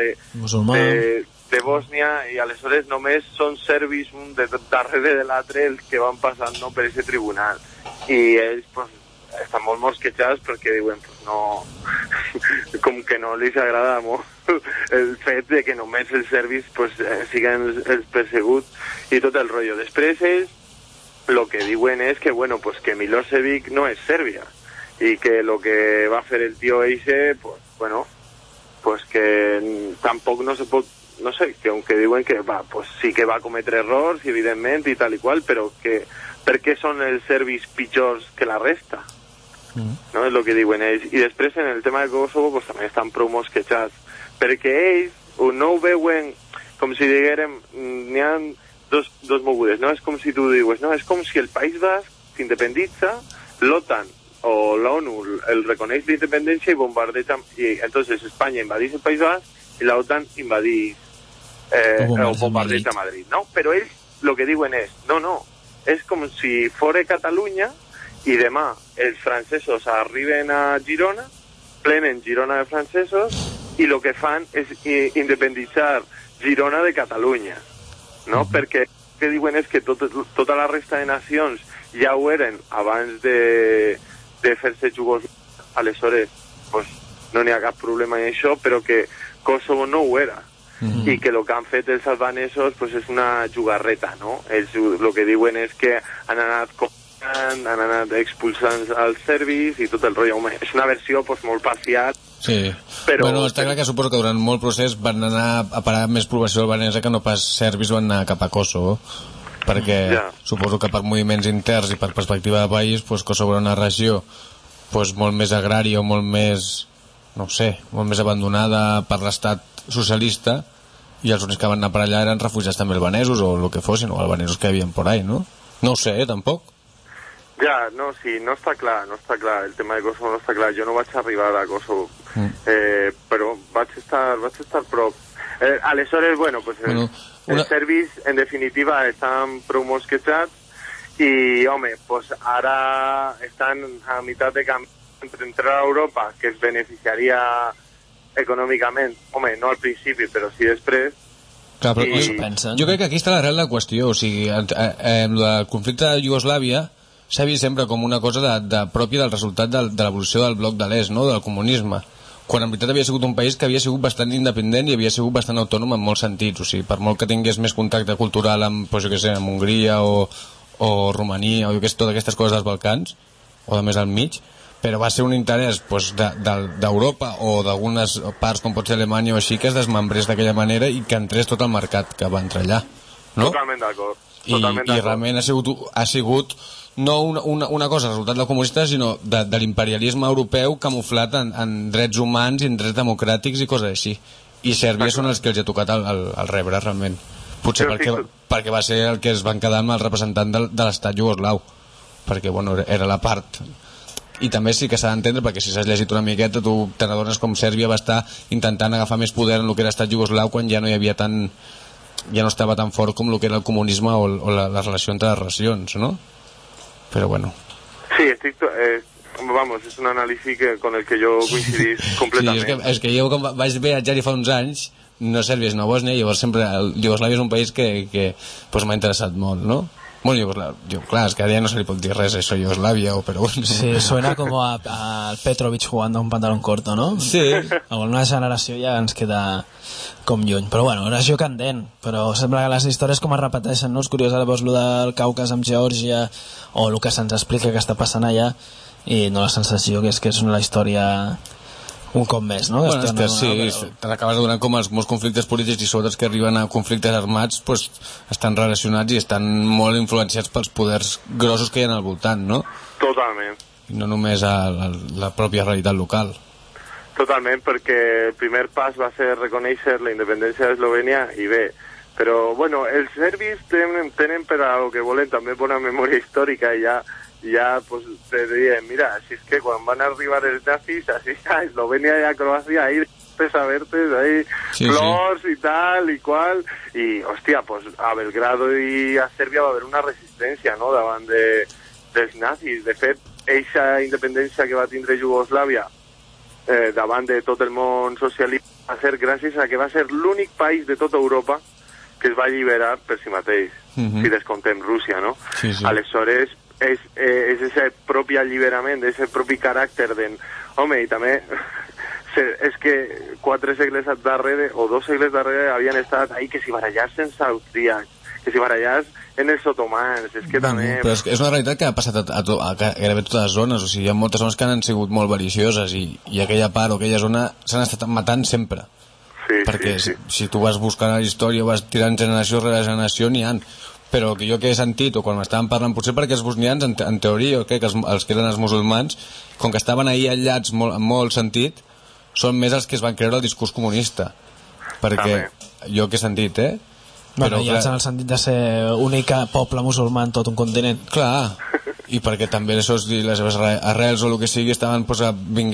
de Bòsnia, i aleshores només són serbis un darrere de l'altre els que van passant per aquest tribunal. I ells pues, estan molt mosquejats perquè diuen pues, no, com que no els agrada molt el fet de que només els serbis pues, siguen els perseguts i tot el rotllo. Després ells lo que diuen és que, bueno, pues que Milosevic no és Sèrbia i que lo que va fer el tío Eixe, pues, bueno, pues que tampoc no se pot, no sé, que aunque diuen que va, pues sí que va cometre errors, evidentment, i tal i qual, però que per què són els serbis pitjors que la resta? No? És el que diuen ells. I després, en el tema de Kosovo, pues també estan prou mosquejats, perquè ells no ho veuen com si diguérem, n'hi ha dos mogudes, no? És com si tu dius, no? És com si el País Basc s'independitza, l'OTAN o l'ONU el reconeix l'independència i bombardeja, i entonces Espanya invadís el País Basc i l'OTAN invadís o bombardeja Madrid, no? Però ells el que diuen és, no, és com si fora Catalunya i demà els francesos arriben a Girona, plenen Girona de francesos i el que fan és independitzar Girona de Catalunya, no? Perquè el que diuen és que tota la resta de nacions ja ho eren abans de fer-se Jugoslàvia, aleshores pues, no n'hi ha cap problema en això, però que Kosovo no ho era, i que el que han fet els albanesos pues, és una jugarreta, no? Ells el que diuen és que han anat expulsant els serbis i tot el rotllo. Home, és una versió pues, molt parcial. Sí, però bueno, està clar que suposo que durant molt procés van anar a parar més població albanesa que no pas serbis van anar cap a Kosovo, perquè suposo que per moviments interns i per perspectiva de país pues, Kosovo era una regió pues, molt més agrària o molt més, no sé, molt més abandonada per l'estat socialista, i els únics que van anar per allà eren refugiats també albanesos o el que fossin, o albanesos que hi havia por ahí, no? No ho sé, tampoc. Ja, no, sí, no està clar, el tema de Kosovo no està clar. Jo no vaig arribar a Kosovo, però vaig estar prop. Aleshores, bueno, pues els serbis, en definitiva, estan prou mosquejats i, home, pues ara estan a meitat de camí entrar a Europa, que es beneficiaria econòmicament, home, no al principi, però sí després. Clar, però jo crec que aquí està l'arrel de la qüestió, o sigui, el conflicte de Iugoslàvia s'ha vist sempre com una cosa pròpia del resultat de l'evolució del bloc de l'est, no? Del comunisme, quan en veritat havia sigut un país que havia sigut bastant independent i havia sigut bastant autònom en molts sentits, o sigui, per molt que tingués més contacte cultural amb, doncs, jo què sé, amb Hongria o Romania o jo què sé, totes aquestes coses dels Balcans o de més al mig, però va ser un interès doncs, d'Europa o d'algunes parts com pot ser Alemanya o així que es desmembrés d'aquella manera i que entrés tot el mercat que va entrar allà, no? Totalment d'acord. I realment ha sigut no una cosa resultat del comunista, sinó de l'imperialisme europeu camuflat en drets humans i en drets democràtics i coses així. I Sèrbia són els que els ha tocat el rebre realment, potser perquè va ser el que es van quedar amb el representant de l'estat iugoslau, perquè bueno, era la part. I també sí que s'ha d'entendre, perquè si s'has llegit una miqueta tu te n'adones com Sèrbia va estar intentant agafar més poder en el que era l'estat iugoslau quan ja no hi havia ja no estava tan fort com el que era el comunisme o la relació entre les nacions, no? Però bueno. Sí, vamos, és un anàlisi con el que jo coincidís completament. Sí, és que jo quan vaig viatjar-hi fa uns anys, no Sèrbia sinó Bòsnia, llavors sempre Iugoslàvia és un país que pues, m'ha interessat molt, no? Bueno, clar, es que ya no se le puede decir res eso Yugoslavia, pero bueno. Sí, suena como a Petrovic jugando a un pantalón corto, ¿no? Sí. Alguna generació ja ens queda com lluny. Però bueno, regió candent, però sembla que les històries com es repeteixen, no? És curiós, ara veus el del Caucas amb Geòrgia, o el que se'ns explica que està passant allà, i no la sensació que és una història un cop més, no? Bueno, és que sí, t'acabes de donar com els molts conflictes polítics i sobretot que arriben a conflictes armats pues, estan relacionats i estan molt influenciats pels poders grossos que hi ha al voltant, no? Totalment. I no només a la pròpia realitat local. Totalment, perquè el primer pas va ser reconèixer la independència d'Eslovènia i bé, però bueno, els serbis tenen per a lo que volen també bona memòria històrica i ja pues te diuen, mira, si es que quan van arribar els nazis, así a Eslovenia y a Croacia, ahí pesavertes, ahí sí, flors y tal y cual, y hostia, pues a Belgrado y a Sèrbia va haver una resistència, no?, davant dels nazis. De fet, eixa independència que va tindre Iugoslàvia davant de tot el món socialista va ser gràcies a que va ser l'únic país de tota Europa que es va alliberar per si mateix, si descontem Rússia, no? Sí, sí. Aleshores, és ese propi alliberament, ese propi caràcter home, i també és que 4 segles darrere o 2 segles darrere havien estat ahí que si barallars sense austríacs, que si barallars en els otomans, és que també... Però és una realitat que ha passat a gairebé totes les zones, o sigui, hi ha moltes zones que han sigut molt malicioses i aquella part o aquella zona s'han estat matant sempre. Sí, perquè sí. Si tu vas buscant la història, vas tirant generació rere generació, n'hi ha. Però que jo que he sentit, o quan m'estaven parlant, potser perquè els bosnians, en teoria, jo crec que els que eren els musulmans, com que estaven ahí aïllats en molt sentit, són més els que es van creure el discurs comunista. Perquè jo que he sentit, Bueno, però, ja en el sentit de ser únic poble musulmà en tot un continent. Clar, i perquè també les seves arrels o el que sigui estaven pues,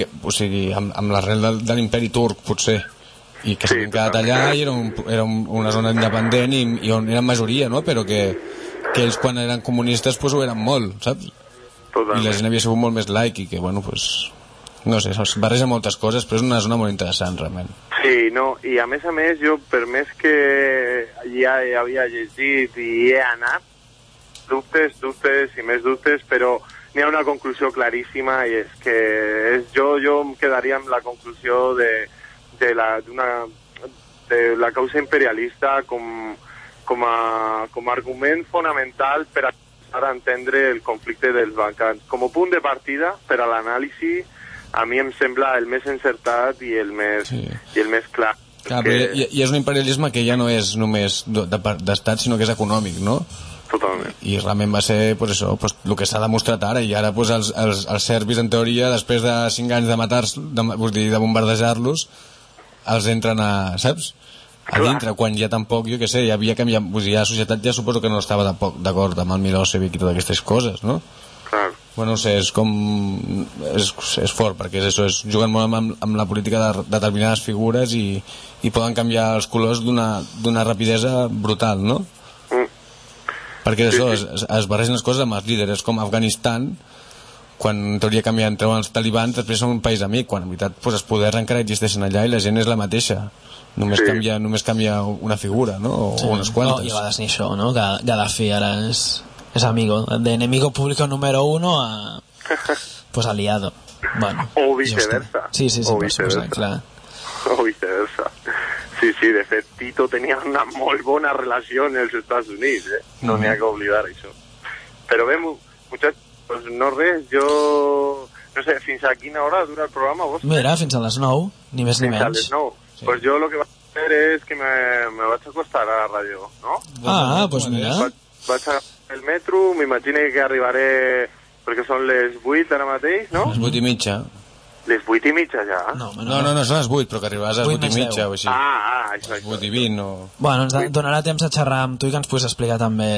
amb l'arrel de l'imperi turc, potser. I que s'havien quedat allà i era una zona independent i on eren majoria, no? Però que ells quan eren comunistes pues, ho eren molt, saps? Totalment. I la gent havia sigut molt més laic i que, bueno, pues, no sé, es barreja moltes coses, però és una zona molt interessant, realment. Sí, no, i a més, jo, per més que ja havia llegit i he anat, dubtes i més dubtes, però n'hi ha una conclusió claríssima i és que jo em quedaria amb la conclusió de la causa imperialista com a argument fonamental per a entendre el conflicte dels Balcans. Com a punt de partida per a l'anàlisi, a mi em sembla el més encertat i el més clar. Clar, però és un imperialisme que ja no és només d'estat, sinó que és econòmic, no? Totalment. I realment va ser pues això, pues, el que s'ha demostrat ara, i ara pues, els serbis, en teoria, després de 5 anys de matar-los, de bombardejar-los, els entren a, saps? A dintre, quan ja tampoc, jo què sé, ja havia canviat, la societat ja suposo que no estava d'acord amb el Milosevic i totes aquestes coses, no? Clar. Bueno, no sé, és com... és fort, perquè és això, juguen molt amb la política de determinades figures i poden canviar els colors d'una rapidesa brutal, no? Perquè és això, es barregen les coses amb els líders, com Afganistan, quan en teoria canvien, treuen els talibans, després són un país amic, quan en veritat els poders encara existeixen allà i la gent és la mateixa. Només canvia una figura, no? O unes quantes. No, i a vegades ni això, no? Gaddafi ara és amigo. De enemigo público número 1 a pues aliado. Bueno, o viceversa. Sí, o viceversa. Clar. O viceversa. Sí, de fet, Tito tenia una molt bona relació als Estats Units, no n'hi ha que oblidar això. Però bé, muchachos, pues no res, jo... No sé, fins a quina hora dura el programa, vos? Mira, fins a les 9, ni més ni menys. Fins a les 9. Sí. Pues yo lo que voy a hacer es que me vaig a acostar a la ràdio, no? Pues mira. Vaig a el metro, m'imagino que arribaré, perquè són les 8 ara mateix, no? Les 8 i mitja. Les 8 i mitja ja? No, són les 8, però que arribaràs a les 8 i mitja o així. Això. 8 i 20 o... Bueno, ens donarà temps a xerrar amb tu i que ens puguis explicar també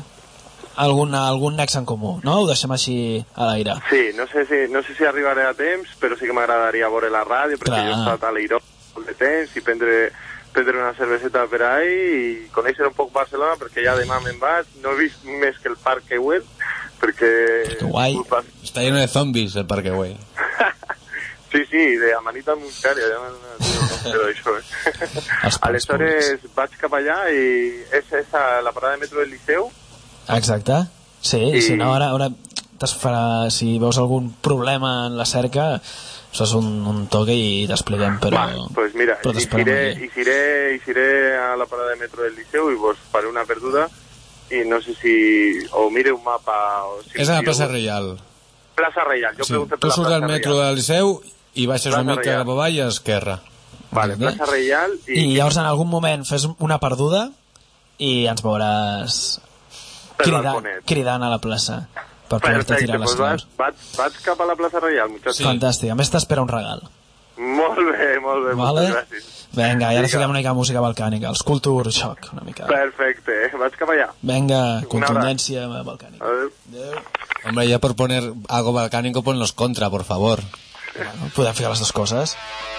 algun nex en comú, no? Ho deixem així a l'aire. Sí, no sé si arribaré a temps, però sí que m'agradaria veure la ràdio, perquè jo he estat a l'Eiró de temps i prendre una cerveseta per ahí i conèixer un poc Barcelona, perquè ja demà me'n vaig. No he vist més que el Parque Güell, perquè... Guai. Està lleno de zombies el Parque Güell. Sí, de Amanita Muscaria, ja però això, Aleshores vaig cap allà i és la parada de metro del Liceu. Exacte, sí, i si no ara si veus algun problema en la cerca fas un toque i t'expliquem, però... Pues mira, iré a la parada de metro del Liceu i vos faré una perduda i no sé si... o mire un mapa... És a la plaça Reial. Plaça Reial, jo pregunto per la plaça Reial. Tu surts al metro del Liceu i baixes una mica cap avall i a l'esquerra. Vale, plaça Reial i llavors en algun moment fes una perduda i ens veuràs cridant a la plaça per poder-te tirar les claus. Vaig cap a la plaça Reial, muchachos. Fantàstic, a més t'espera un regal. Molt bé, moltes gràcies. Vinga, i ara fiquem una mica de música balcànica, els Culture Shock, una mica. Perfecte, vaig cap allà. Vinga, contundència balcànica. Adéu. Hombre, ya por poner algo balcánico, ponlos contra, por favor. Bueno, podem ficar les dues coses.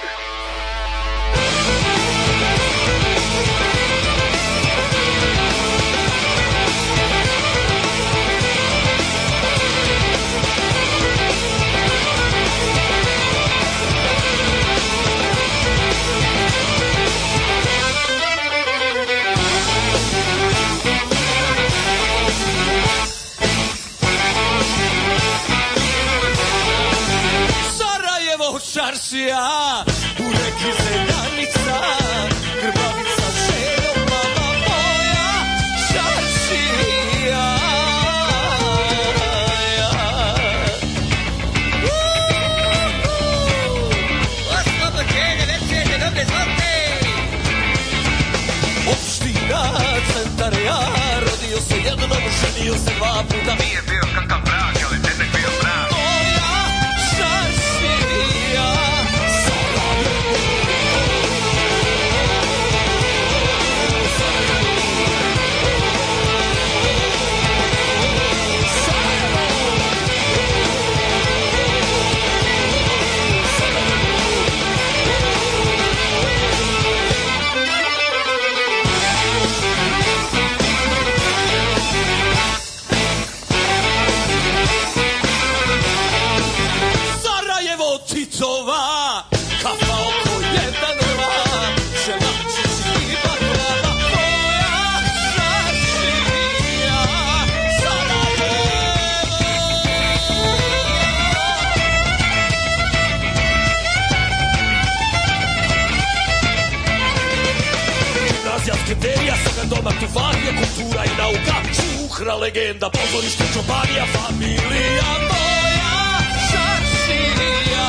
Čaršija, urekli se danica, krvavica ženo, mama moja, čaršija. Gospodo čene, večete, dobre zvonte. Opština, centar ja, rodio se jednom, ženio se dva puta. Nije bio kakav brak, ali tenek bio brak. Tufavija, kultura i nauka, Čuhra, legenda, pozorište, čobanija, familija moja, Šaršija,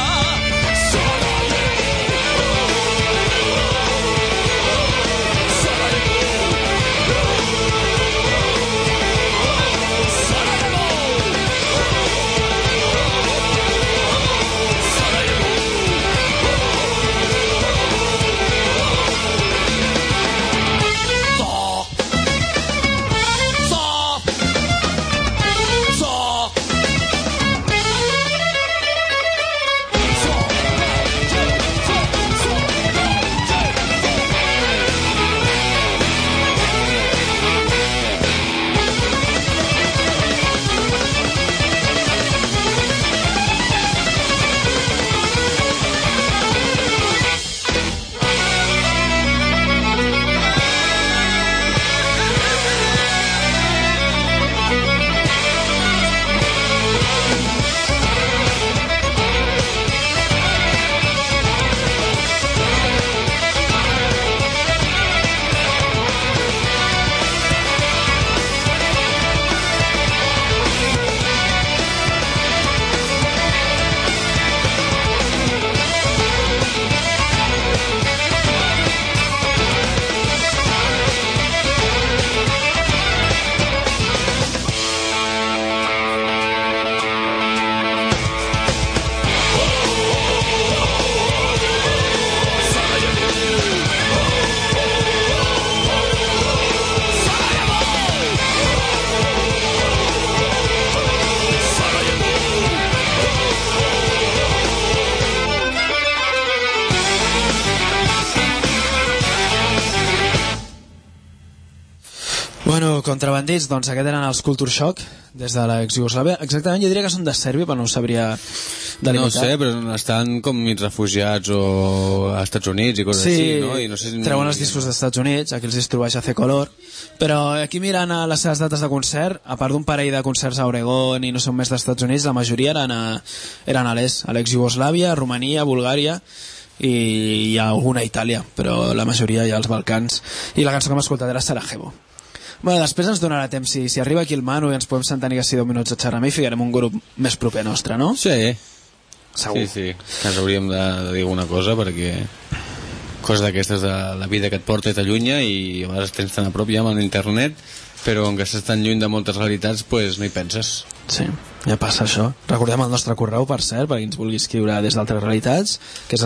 Bueno, contrabandits, doncs aquest eren els Culture Shock des de l'ex-Iugoslàvia. Exactament, jo diria que són de Sèrbia, però no ho sabria delimitar. No sé, però estan com mig refugiats o als Estats Units i coses així, no? I no sé si treuen els discos dels Estats Units, aquí els distribueix a C-Color, però aquí mirant a les seves dates de concert, a part d'un parell de concerts a Oregon i no sé on més dels Estats Units, la majoria eren a l'est, a l'ex-Iugoslàvia, Romania, Bulgària, i hi ha alguna a Itàlia, però la majoria hi ha als Balcans, i la cançó que hem escoltat era Sarajevo. Bueno, després ens donarà temps, si arriba aquí el Manu i ens podem sentar ni que sigui 10 minuts a xerrar amb ell, ficarem un grup més proper nostre, no? Sí, segur. Sí, que ens hauríem de dir alguna cosa, perquè coses d'aquestes de la vida que et porta i t'allunya, i a vegades tens tan a prop ja amb l'internet, però on que estàs tan lluny de moltes realitats, pues no hi penses. Sí, ja passa això. Recordem el nostre correu, per cert, per qui ens vulgui escriure des d'altres realitats, que és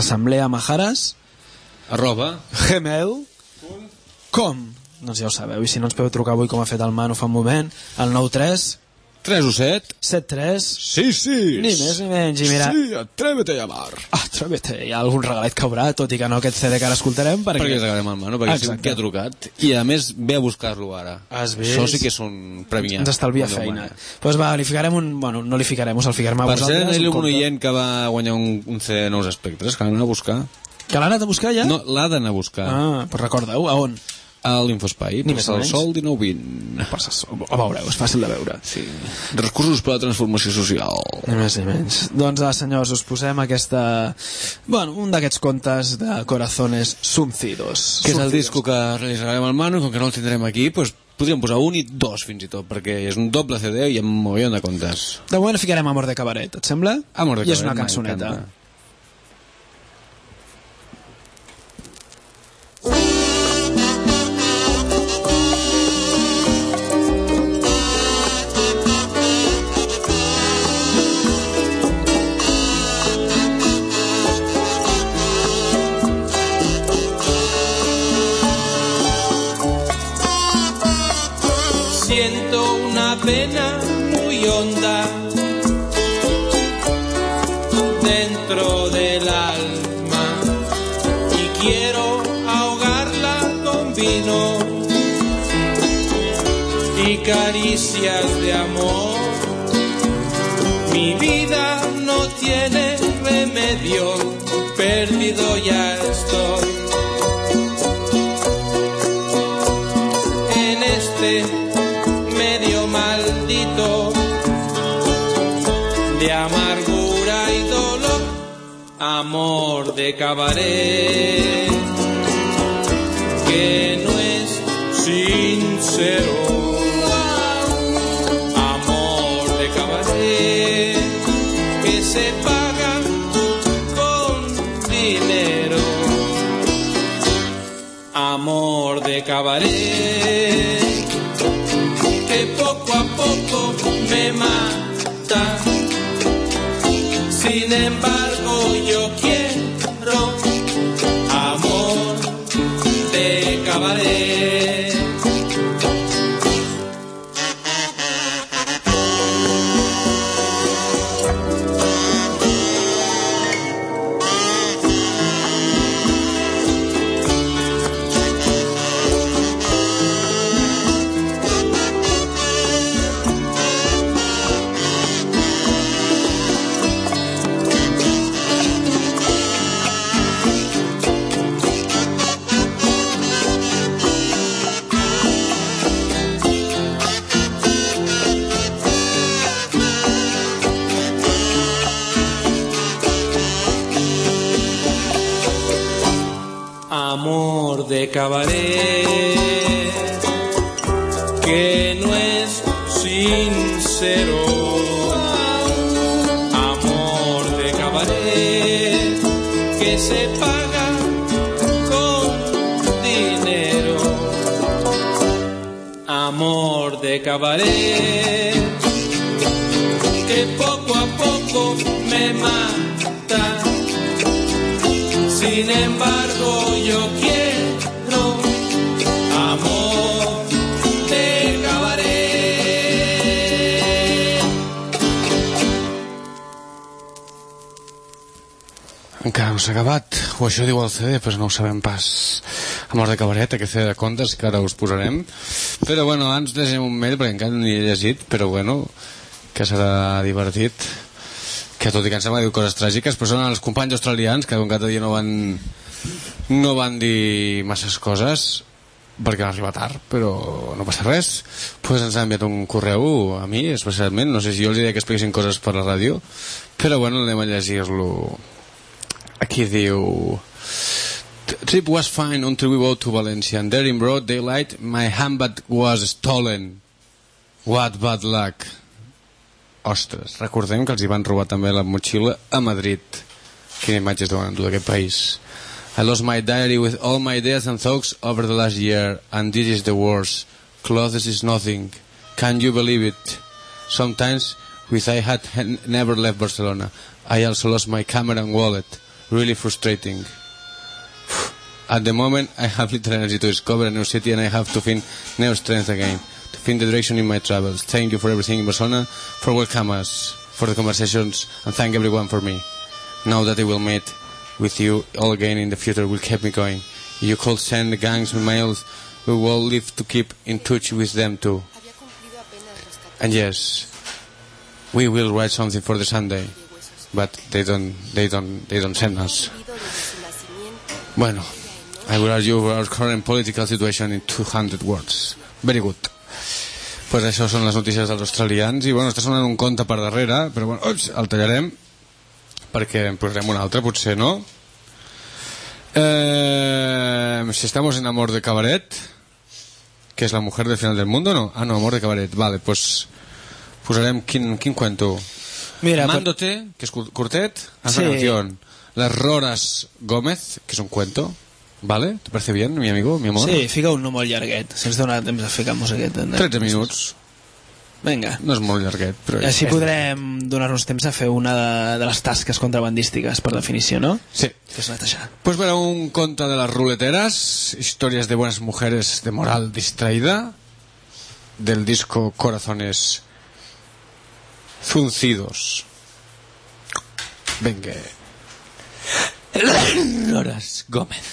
assembleamajares@gmail.com. Doncs ja ho sabeu, i si no ens podeu trucar avui com ha fet el Manu fa un moment, al 93 317 73 66. Ni més ni menys. I mira, sí, atrévete a llamar. Atrévete, hi ha algun regalet que haurà, tot i que no aquest CD que ara escoltarem, perquè ens agradarem al Manu, perquè sí que ha trucat i a més ve a buscar-lo ara. Has vist? Això sí que és un premiat. Ens estalvia feina. Doncs va, li ficarem un... Bueno, no li ficarem, us el ficarem a vosaltres. Per cert, un oient que va guanyar un CD de Nous Espectres, que l'ha anat a buscar. Que l'ha anat a buscar ja? No, l'ha d'anar a buscar. Ah, però recordeu, a on? A l'Infospai, ni més al Sol 1920. Ho veureu, és fàcil de veure. Sí. Recursos per a la transformació social. Ni més ni menys. Doncs, senyors, us posem aquesta... Bueno, un d'aquests contes de Corazones Suncidos. Que és el disco que realitzarem al Manu, com que no el tindrem aquí, doncs podríem posar un i dos fins i tot, perquè és un doble CD i amb un mogollon de contes. De moment ficarem Amor de Cabaret, et sembla? Amor de Cabaret. I és una cançoneta. Siento una pena muy honda dentro del alma y quiero ahogarla con vino y caricias de amor. Mi vida no tiene remedio, perdido ya estoy en este medio maldito de amargura y dolor, amor de cabaret que no es sincero, amor de cabaret que se paga con dinero, amor de cabaret que poco a poco me mata. Sin embargo yo quiero amor de cabaret. Amor de cabaret que no es sincero, amor de cabaret que se paga con dinero, amor de cabaret que poco a poco me mata. Sin embargo yo quiero amor de cabaret. Encara s'ha acabat, o això diu el CD, però no ho sabem pas. Amor de cabaret, aquest CD de contes que ara us posarem. Però bueno, abans llegim un mail, perquè encara no n'hi he llegit, però bueno, que serà divertit, que tot i que em sembla que diu coses tràgiques, però són els companys australians que com cada dia no van dir masses coses perquè van arribar tard, però no passa res. Pues ens ha enviat un correu a mi especialment, no sé si jo els diria que expliquessin coses per la ràdio, però bueno, anem a llegir-lo. Aquí diu: Trip was fine until we went to Valencia, and there in broad daylight my handbag was stolen. What bad luck. Ostres, recordem que els hi van robar també la motxilla a Madrid. Quina imatges deuen endur d'aquest país. I lost my diary with all my ideas and thoughts over the last year, and this is the worst. Clothes is nothing. Can you believe it? Sometimes, with I had never left Barcelona, I also lost my camera and wallet. Really frustrating. At the moment, I have little energy to discover a new city, and I have to find new strength again, to find the direction in my travels. Thank you for everything in Barcelona, for welcome us, for the conversations, and thank everyone for me. Now that I will meet with you all again in the future will keep me going. You could send the gangs mails, we will live to keep in touch with them too. And yes, we will write something for the Sunday, but they don't send us. Bueno, I will argue our current political situation in 200 words. Very good. Pues això són les notícies dels australians i bueno, està sonant un conte per darrere, però bueno, el tallarem perquè en posarem un altre, potser, no? Si estamos en Amor de Cabaret, que és la mujer del final del mundo, ¿no? Ah, no, Amor de Cabaret, vale, pues posarem quin cuento. Mira, Amándote, que es curtet, sí. Las Roras Gómez, que és un cuento, vale? ¿Te parece bien, mi amigo, mi amor? Sí, fica un no molt llarguet, si ens dona temps de ficar musiqueta. 13 minuts. Vinga. No és molt llarguet, però... Així podrem donar-nos temps a fer una de les tasques contrabandístiques, per definició, ¿no? Sí. Que és netejar. Pues bueno, un conte de las ruleteras, historias de buenas mujeres de moral distraída, del disco Corazones Zuncidos. Venga. Roras Gómez.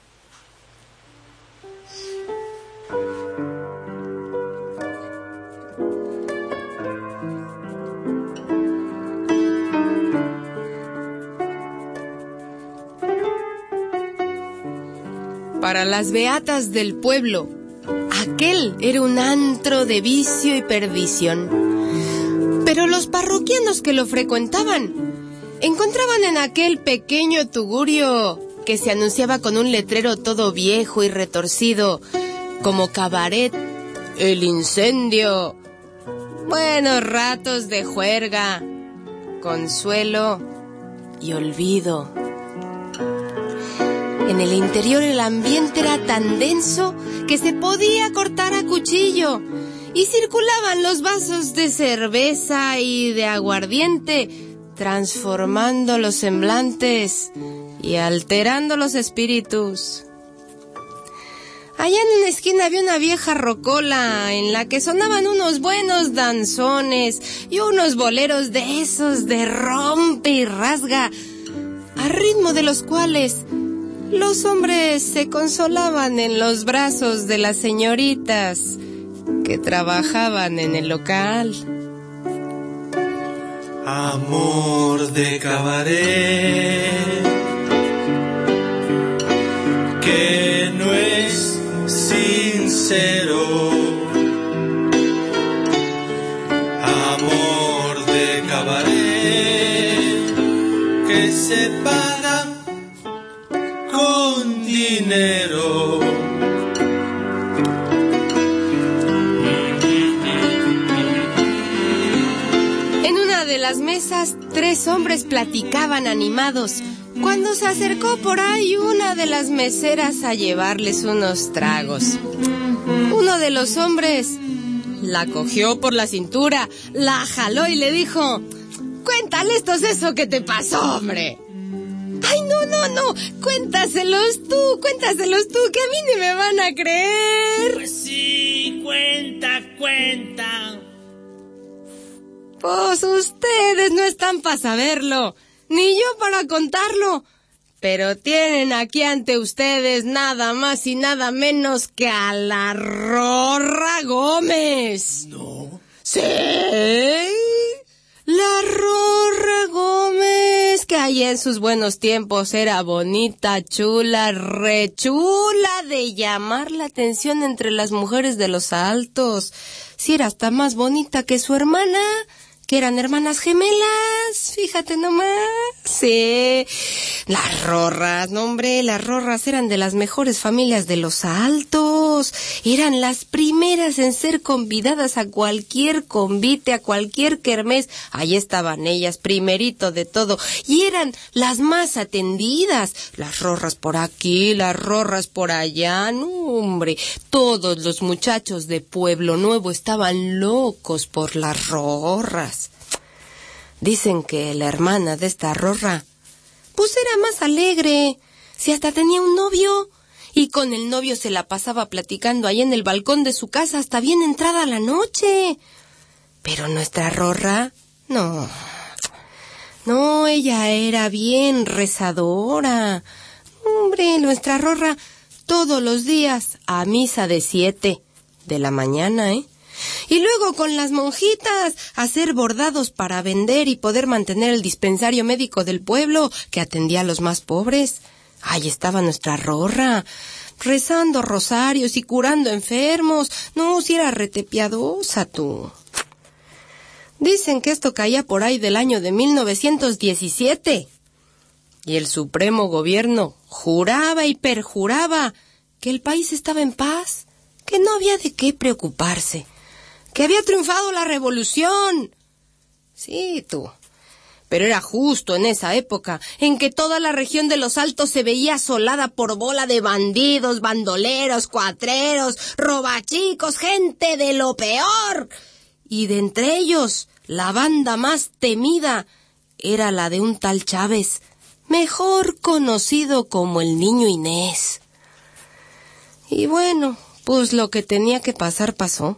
Para las beatas del pueblo, aquel era un antro de vicio y perdición. Pero los parroquianos que lo frecuentaban encontraban en aquel pequeño tugurio que se anunciaba con un letrero todo viejo y retorcido como cabaret, el incendio, buenos ratos de juerga, consuelo y olvido. En el interior el ambiente era tan denso que se podía cortar a cuchillo y circulaban los vasos de cerveza y de aguardiente, transformando los semblantes y alterando los espíritus. Allá en una esquina había una vieja rocola en la que sonaban unos buenos danzones y unos boleros de esos de rompe y rasga, a ritmo de los cuales los hombres se consolaban en los brazos de las señoritas que trabajaban en el local. Amor de cabaret que no es sincero. Amor de cabaret que se paga con dinero. En una de las mesas, 3 hombres platicaban animados, cuando se acercó por ahí una de las meseras a llevarles unos tragos. Uno de los hombres la cogió por la cintura, la jaló y le dijo: «Cuéntale estos eso que te pasó, hombre». «Ay, no, cuéntaselos tú, que a mí ni me van a creer». «Pues sí, cuenta. Pues ustedes no están para saberlo, ni yo para contarlo. Pero tienen aquí ante ustedes nada más y nada menos que a la Rorra Gómez. No. Sí, la Rorra Gómez, que allá en sus buenos tiempos era bonita, chula, rechula de llamar la atención entre las mujeres de los Altos. Sí, era hasta más bonita que su hermana, que eran hermanas gemelas, fíjate nomás. Sí, las Rorras, no hombre, las Rorras eran de las mejores familias de los Altos. Eran las primeras en ser convidadas a cualquier convite, a cualquier kermés. Ahí estaban ellas, primerito de todo. Y eran las más atendidas. Las Rorras por aquí, las Rorras por allá. No, hombre, todos los muchachos de Pueblo Nuevo estaban locos por las Rorras. Dicen que la hermana de esta Rorra, pues era más alegre, si hasta tenía un novio, y con el novio se la pasaba platicando ahí en el balcón de su casa hasta bien entrada la noche. Pero nuestra Rorra, no, ella era bien rezadora. Hombre, nuestra Rorra todos los días a misa de 7 de la mañana, Y luego con las monjitas hacer bordados para vender y poder mantener el dispensario médico del pueblo que atendía a los más pobres. Ahí estaba nuestra Rorra, rezando rosarios y curando enfermos. No, si era retepiadosa tú. Dicen que esto caía por ahí del año de 1917. Y el Supremo Gobierno juraba y perjuraba que el país estaba en paz, que no había de qué preocuparse, que había triunfado la revolución. Sí, tú. Pero era justo en esa época en que toda la región de los Altos se veía asolada por bola de bandidos, bandoleros, cuatreros, robachicos, gente de lo peor. Y de entre ellos, la banda más temida era la de un tal Chávez, mejor conocido como el Niño Inés. Y bueno, pues lo que tenía que pasar pasó.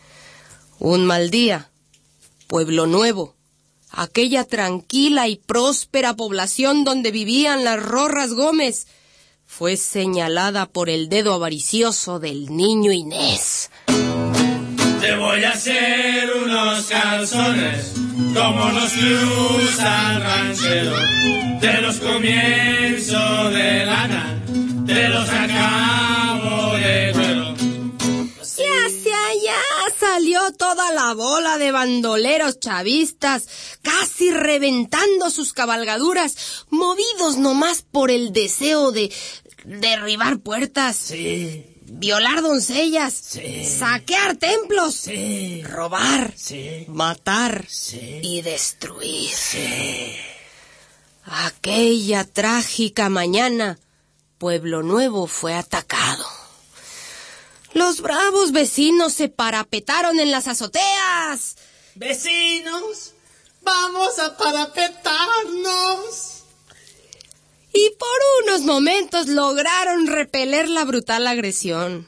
Un mal día, Pueblo Nuevo, aquella tranquila y próspera población donde vivían las Rorras Gómez, fue señalada por el dedo avaricioso del Niño Inés. Te voy a hacer unos calzones como los que usan ranchero. Te los comienzo de lana, te los acabo de cuero. Y hacia allá salió toda la bola de bandoleros chavistas, casi reventando sus cabalgaduras, movidos nomás por el deseo de derribar puertas, Sí. violar doncellas, Sí. saquear templos, Sí. robar, Sí. matar Sí. y destruir. Sí. Aquella trágica mañana, Pueblo Nuevo fue atacado. Los bravos vecinos se parapetaron en las azoteas. Vecinos, vamos a parapetarnos. Y por unos momentos lograron repeler la brutal agresión.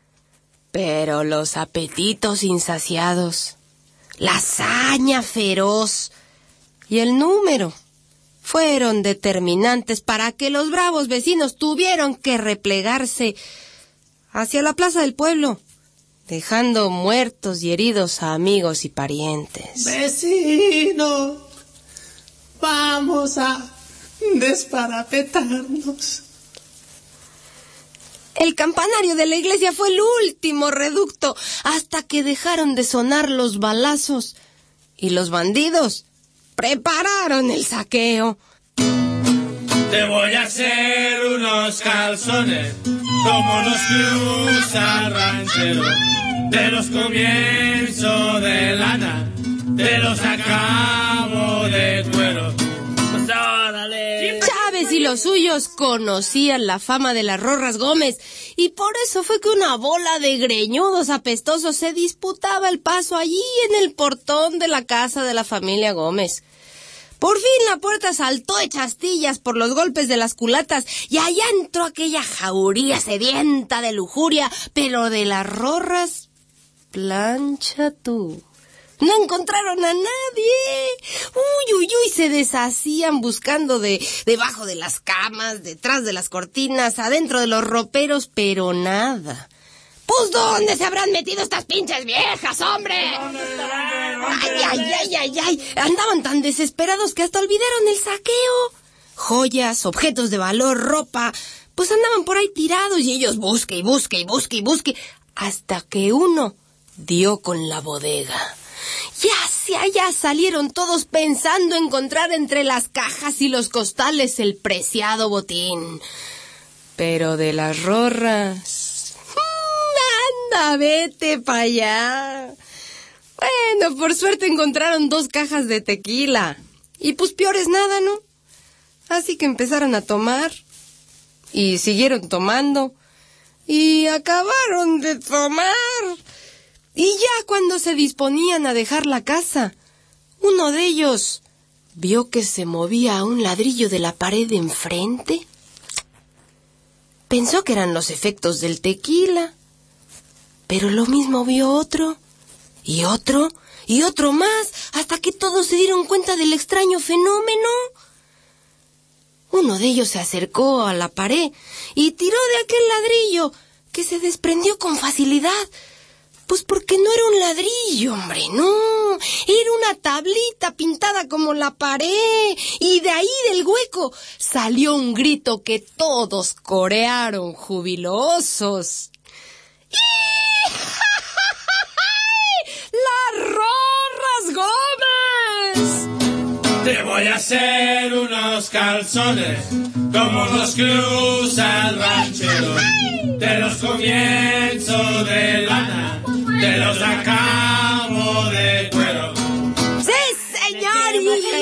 Pero los apetitos insaciados, la saña feroz y el número fueron determinantes para que los bravos vecinos tuvieron que replegarse hacia la plaza del pueblo, dejando muertos y heridos a amigos y parientes. Vecinos, vamos a desparapetarnos. El campanario de la iglesia fue el último reducto hasta que dejaron de sonar los balazos y los bandidos prepararon el saqueo. Te voy a hacer unos calzones como los que usa ranchero. Te los comienzo de lana, te los acabo de cuero. Pues órale. Chávez y los suyos conocían la fama de las Rorras Gómez y por eso fue que una bola de greñudos apestosos se disputaba el paso allí en el portón de la casa de la familia Gómez. Por fin la puerta saltó hecha astillas por los golpes de las culatas y allá entró aquella jauría sedienta de lujuria, pero de las Rorras, plancha tú. No encontraron a nadie. Uy, se deshacían buscando debajo de las camas, detrás de las cortinas, adentro de los roperos, pero nada. Pues, ¿dónde se habrán metido estas pinches viejas, hombre? Ay. Andaban tan desesperados que hasta olvidaron el saqueo. Joyas, objetos de valor, ropa, pues andaban por ahí tirados y ellos busque, hasta que uno dio con la bodega. Ya salieron todos pensando encontrar entre las cajas y los costales el preciado botín. Pero de las rorras... ¡Anda, vete pa' allá! Bueno, por suerte encontraron 2 cajas de tequila. Y pues peor es nada, ¿no? Así que empezaron a tomar. Y siguieron tomando. Y acabaron de tomar. Y ya cuando se disponían a dejar la casa, uno de ellos vio que se movía un ladrillo de la pared de enfrente. Pensó que eran los efectos del tequila, pero lo mismo vio otro, y otro, y otro más, hasta que todos se dieron cuenta del extraño fenómeno. Uno de ellos se acercó a la pared y tiró de aquel ladrillo, que se desprendió con facilidad. Pues porque no era un ladrillo, hombre, no. Era una tablita pintada como la pared. Y de ahí del hueco salió un grito que todos corearon jubilosos. ¡Las Rorras Gómez! Te voy a hacer unos calzones como los que usa el ranchero. Te los comienzo de lana, te los acabo de cuero. ¡Sí, señor!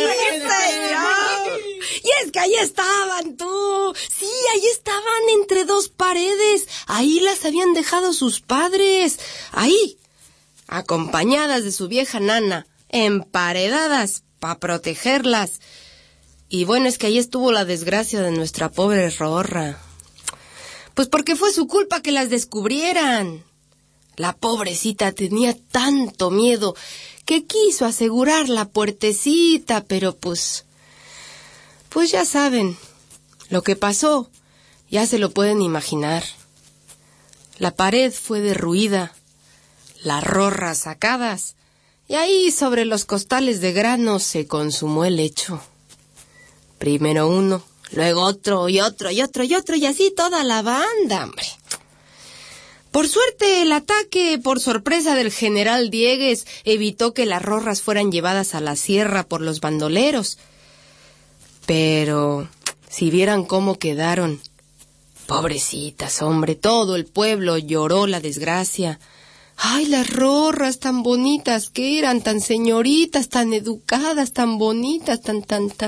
Y es que ahí estaban, tú. Sí, ahí estaban entre 2 paredes. Ahí las habían dejado sus padres. Ahí, acompañadas de su vieja nana, emparedadas para protegerlas. Y bueno, es que ahí estuvo la desgracia de nuestra pobre Rorra. Pues porque fue su culpa que las descubrieran. La pobrecita tenía tanto miedo que quiso asegurar la puertecita, pero pues ya saben, lo que pasó, ya se lo pueden imaginar. La pared fue derruida, las rorras sacadas, y ahí sobre los costales de grano se consumó el hecho. Primero uno, luego otro, y otro, y otro, y otro, y así toda la banda, hombre. Por suerte, el ataque por sorpresa del general Diegues evitó que las rorras fueran llevadas a la sierra por los bandoleros. Pero, si vieran cómo quedaron, pobrecitas, hombre, todo el pueblo lloró la desgracia. Ay, las rorras tan bonitas que eran, tan señoritas, tan educadas, tan bonitas, tan,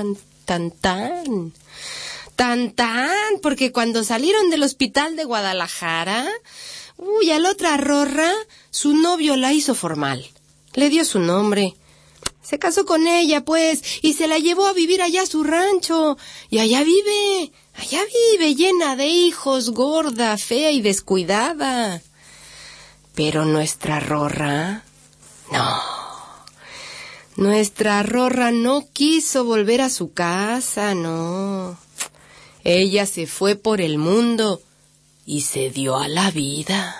porque cuando salieron del hospital de Guadalajara, a la otra rorra, su novio la hizo formal. Le dio su nombre. Se casó con ella, pues, y se la llevó a vivir allá a su rancho. Y allá vive, llena de hijos, gorda, fea y descuidada. Pero nuestra rorra, no. Nuestra rorra no quiso volver a su casa, no. Ella se fue por el mundo y se dio a la vida.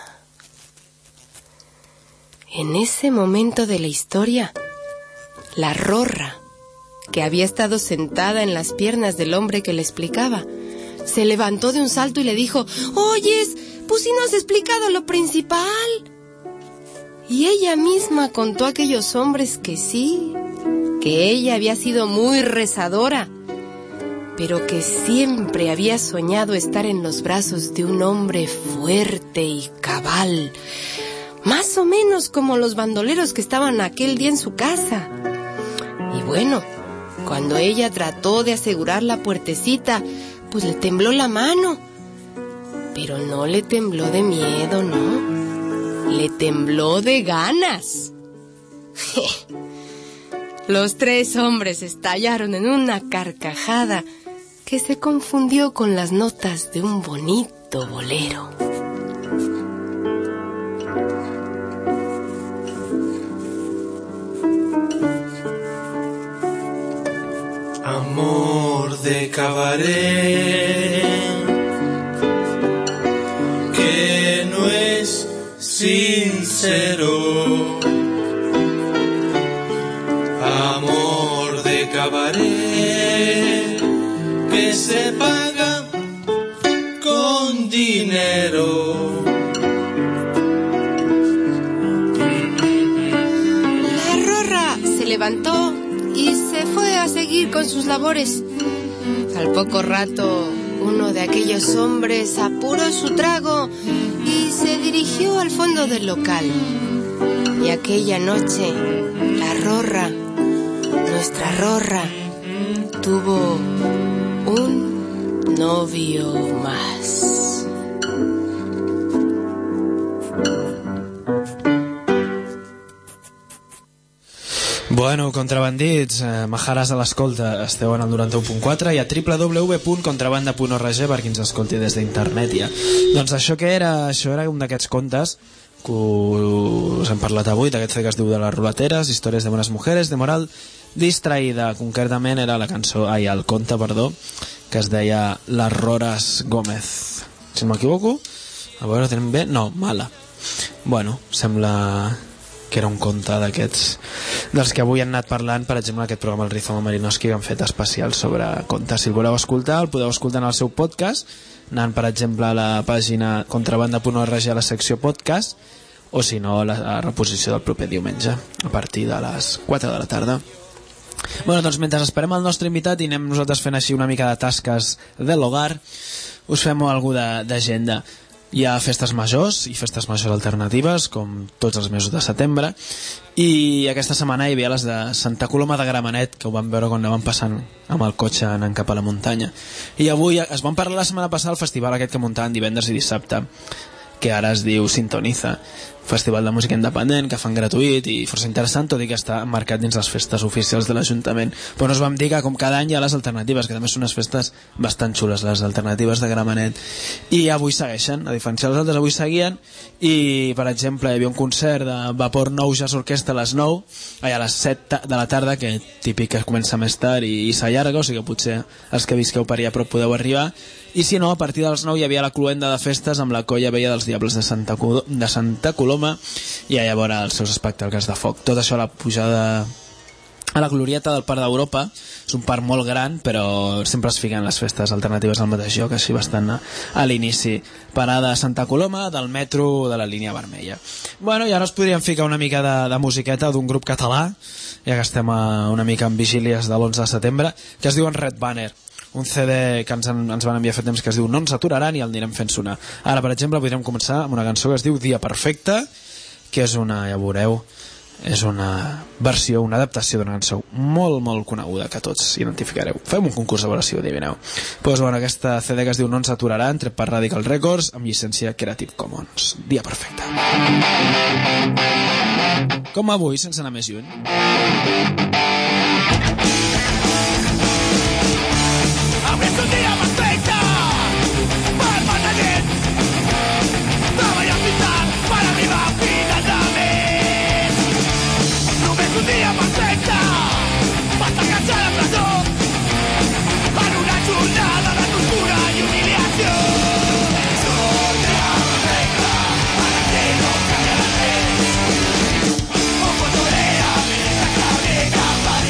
En ese momento de la historia, la rorra, que había estado sentada en las piernas del hombre que le explicaba, se levantó de un salto y le dijo: «Oyes, pues si no has explicado lo principal». Y ella misma contó a aquellos hombres que sí, que ella había sido muy rezadora, pero que siempre había soñado estar en los brazos de un hombre fuerte y cabal, más o menos como los bandoleros que estaban aquel día en su casa. Y bueno, cuando ella trató de asegurar la puertecita, pues le tembló la mano. Pero no le tembló de miedo, no. Le tembló de ganas. Los 3 hombres estallaron en una carcajada que se confundió con las notas de un bonito bolero. cabaret que no es sincero. Amor de cabaret que se paga con dinero. La Rorra se levantó y se fue a seguir con sus labores. Al poco rato, uno de aquellos hombres apuró su trago y se dirigió al fondo del local. Y aquella noche, la Rorra, nuestra Rorra, tuvo un novio más. Bueno, contrabandits, majares a l'escolta, esteu en el 91.4 i a www.contrabanda.org per qui ens escolti des d'internet ja. Doncs això què era? Això era un d'aquests contes que us hem parlat avui, d'aquest que es diu de les rulateres, històries de bones mujeres, de moral distraïda. Concretament era la cançó, el conte, perdó, que es deia Las Roras Gómez. Si no m'equivoco, a veure, tenim bé? No, mala. Bueno, sembla que era un conte d'aquests dels que avui han anat parlant, per exemple aquest programa El Rizoma Marinowski, que han fet especial sobre contes. Si el voleu escoltar, el podeu escoltar en el seu podcast, anant per exemple a la pàgina contrabanda.org a la secció podcast, o si no a la reposició del proper diumenge a partir de les 4 de la tarda. Bueno, doncs mentre esperem el nostre invitat i anem nosaltres fent així una mica de tasques de l'hogar, us fem alguna d'agenda. Hi ha festes majors i festes majors alternatives, com tots els mesos de setembre, i aquesta setmana hi havia les de Santa Coloma de Gramenet, que ho vam veure quan anaven passant amb el cotxe anant cap a la muntanya. I avui es van parlar la setmana passada al festival aquest que muntaven divendres i dissabte, que ara es diu Sintoniza, festival de música independent que fan gratuït i força interessant, tot i que està marcat dins les festes oficials de l'Ajuntament. Però nos vam dir que com cada any hi ha les alternatives, que també són unes festes bastant xules, les alternatives de Gramenet, i avui segueixen, a diferència dels altres, avui seguien, i per exemple hi havia un concert de Vapor Nou Jazz Orquestra a les 9, a les 7 de la tarda, que típic que comença més tard i s'allarga, o sigui que potser els que visqueu per allà prop podeu arribar. I si no, a partir dels 9 hi havia la cluenda de festes amb la colla Vella dels Diables de Santa Coloma, i allà a veure els seus espectacles de foc. Tot això a la pujada a la glorieta del Parc d'Europa. És un parc molt gran, però sempre es fiquen les festes alternatives al mateix lloc, així bastant a l'inici. Parada a Santa Coloma del metro de la línia vermella. Bueno, i ara us podríem ficar una mica de musiqueta d'un grup català, ja que estem una mica en vigílies de l'11 de setembre, que es diuen Red Banner, un CD que ens van enviar fa temps que es diu No ens aturaran, i el anirem fent sonar. Ara, per exemple, podríem començar amb una cançó que es diu Dia Perfecte, que és una, ja veureu, és una versió, una adaptació d'una cançó molt, molt coneguda que tots identificareu. Fem un concurs de versió, adivineu. Doncs bueno, aquesta CD que es diu No ens aturaran, tret per Radical Records, amb llicència Creative Commons. Dia Perfecte. Com avui, sense anar més lluny. Avui és un dia perfecte per matar gent, treballar fins tard per arribar a final de mes. Només un dia perfecte per tancar-se a la presó en una jornada de tortura i humiliació. És un dia perfecte para que no cambia la res. Un futuro a mi que cabina para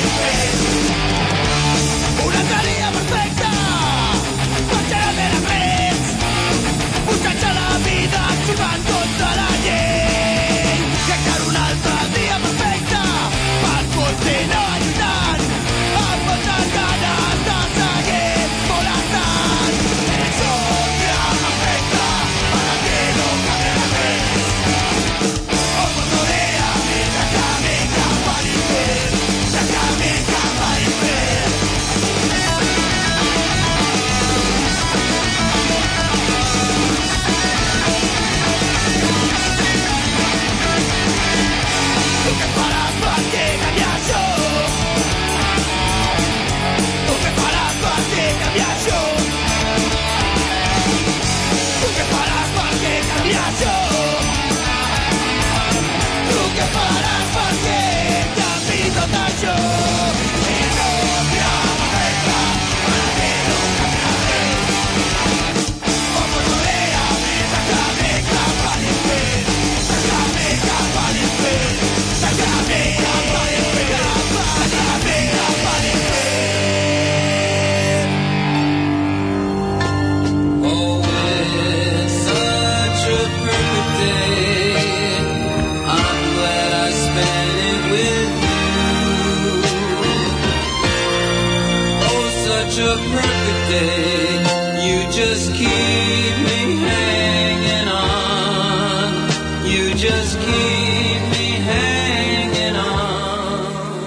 a perfect day. You just keep me hanging on. You just keep me hanging on.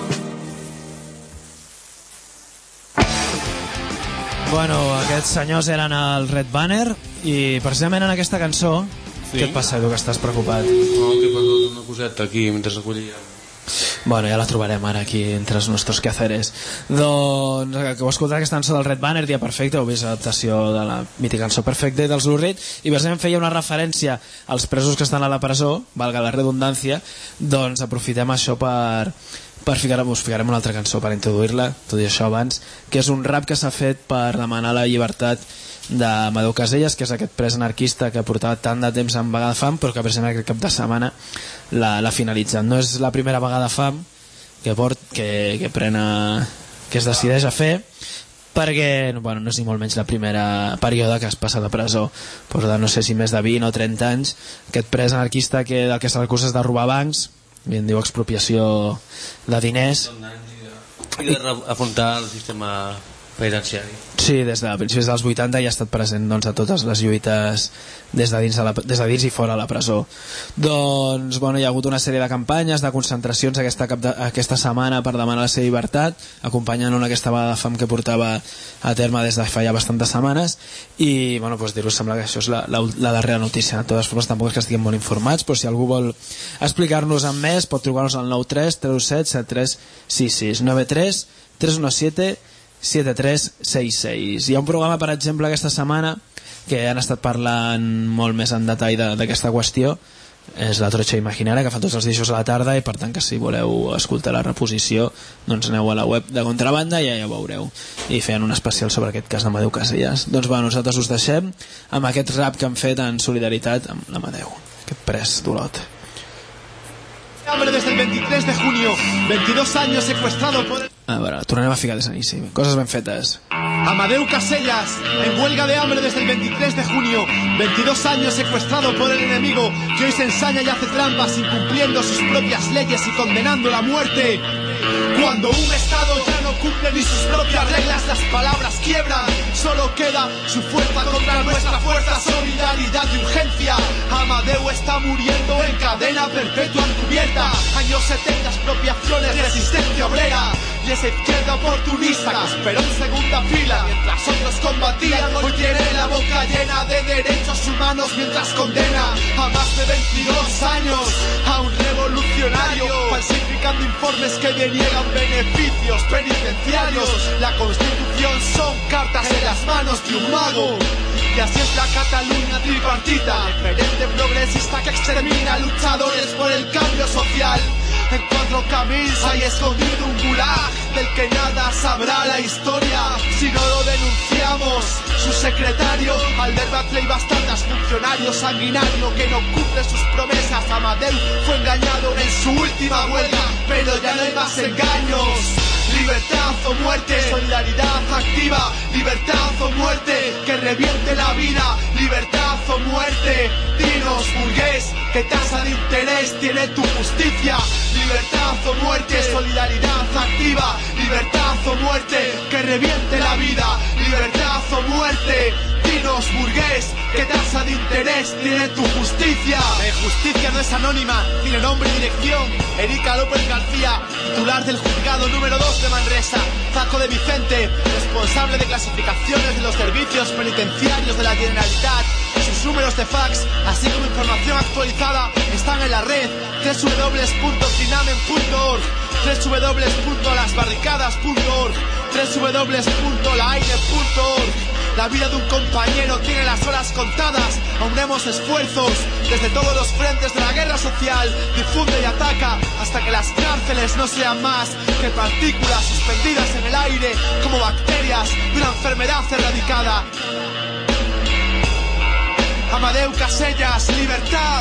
Bueno, aquests senyors eren el Red Banner i precisament en aquesta cançó... Sí? Què et passa, Edu, que estàs preocupat? No, que he perdut una coseta aquí mentre recollia. Bueno, ja la trobarem ara aquí entre els nostres quehaceres. Doncs que heu escoltat aquesta cançó del Red Banner, Dia Perfecte, heu vist l'adaptació de la mítica cançó Perfect Day dels Lou Reed, i precisament feia una referència als presos que estan a la presó, valga la redundància. Doncs aprofitem això per us ficarem una altra cançó per introduir-la, tot i això abans, que és un rap que s'ha fet per demanar la llibertat d'Amadeu Casellas, que és aquest pres anarquista que portava tant de temps en vaga de fam, però que precisament aquest cap de setmana l'ha finalitzat. No és la primera vaga de fam que es decideix a fer, perquè bueno, no és ni molt menys la primera període que es passa de presó, de no sé si més de 20 o 30 anys. Aquest pres anarquista que del que se l'acusa és de robar bancs, i en diu expropiació de diners i d'afrontar el sistema penitenciari. Sí, des de principis dels 80 ja ha estat present doncs, a totes les lluites des de dins i fora de la presó. Doncs bueno, hi ha hagut una sèrie de campanyes, de concentracions aquesta setmana per demanar la seva llibertat, acompanyant aquesta vaga de fam que portava a terme des de fa ja bastantes setmanes. I bueno, doncs dir-vos, sembla que això és la darrera notícia. De totes formes, tampoc és que estiguem molt informats, però si algú vol explicar-nos amb més pot trucar-nos al 93 317 7366 93 317 7366. Hi ha un programa, per exemple, aquesta setmana que han estat parlant molt més en detall d'aquesta qüestió, és la Trocha Imaginària, que fan tots els dijous a la tarda, i per tant que si voleu escoltar la reposició doncs aneu a la web de Contrabanda i ja ho veureu, i feien un especial sobre aquest cas d'Amadeu Casellas. Doncs bueno, nosaltres us deixem amb aquest rap que han fet en solidaritat amb l'Amadeu, aquest pres d'Olot. Hambre desde el 23 de junio, 22 años secuestrado por... A veure, tornarem a ficar des d'inici. Coses ben fetes. Amadeu Casellas, en huelga de hambre desde el 23 de junio, 22 años secuestrado por el enemigo, que hoy se ensaña y hace trampas, incumpliendo sus propias leyes y condenando la muerte. Cuando un Estado ya no cumple ni sus propias reglas, las palabras quiebran, solo queda su fuerza contra nuestra fuerza, solidaridad y urgencia. Amadeu está muriendo en cadena perpetua encubierta, años 70, expropiaciones, resistencia obrera, y esa izquierda oportunista que esperó en segunda fila mientras otros combatían, hoy tiene la boca llena de derechos humanos mientras condena a más de 22 años a un revolucionario, falsificando informes que deniegan beneficios penitenciarios. La Constitución son cartas en las manos de un mago, y así es la Cataluña tripartita, diferente progresista que extermina luchadores por el cambio social. En 4 Camins hay escondido un gulag del que nada sabrá la historia si no lo denunciamos. Su secretario, Albert Batlle, y bastantes funcionarios sanguinario que no cumple sus promesas. Amadeu fue engañado en su última huelga, pero ya no hay más engaños. Libertad o muerte, solidaridad activa. Libertad o muerte, que reviente la vida. Libertad o muerte, dinos burgués, ¿qué tasa de interés tiene tu justicia? Libertad o muerte, solidaridad activa. Libertad o muerte, que reviente la vida. Libertad o muerte, dinos burgués, ¿qué tasa de interés tiene tu justicia? Justicia no es anónima, tiene nombre y dirección. Erika López García, titular del juzgado número 2 de Manresa. Paco de Vicente, responsable de clasificaciones de los servicios penitenciarios de la Generalitat. Sus números de fax, así como información actualizada, están en la red www.cinamen.org, www.lasbarricadas.org, www.laaine.org. La vida de un compañero tiene las horas contadas. Aunemos esfuerzos desde todos los frentes de la guerra social. Difunde y ataca hasta que las cárceles no sean más que partículas suspendidas en el aire como bacterias de una enfermedad erradicada. Amadeu Casellas, libertad.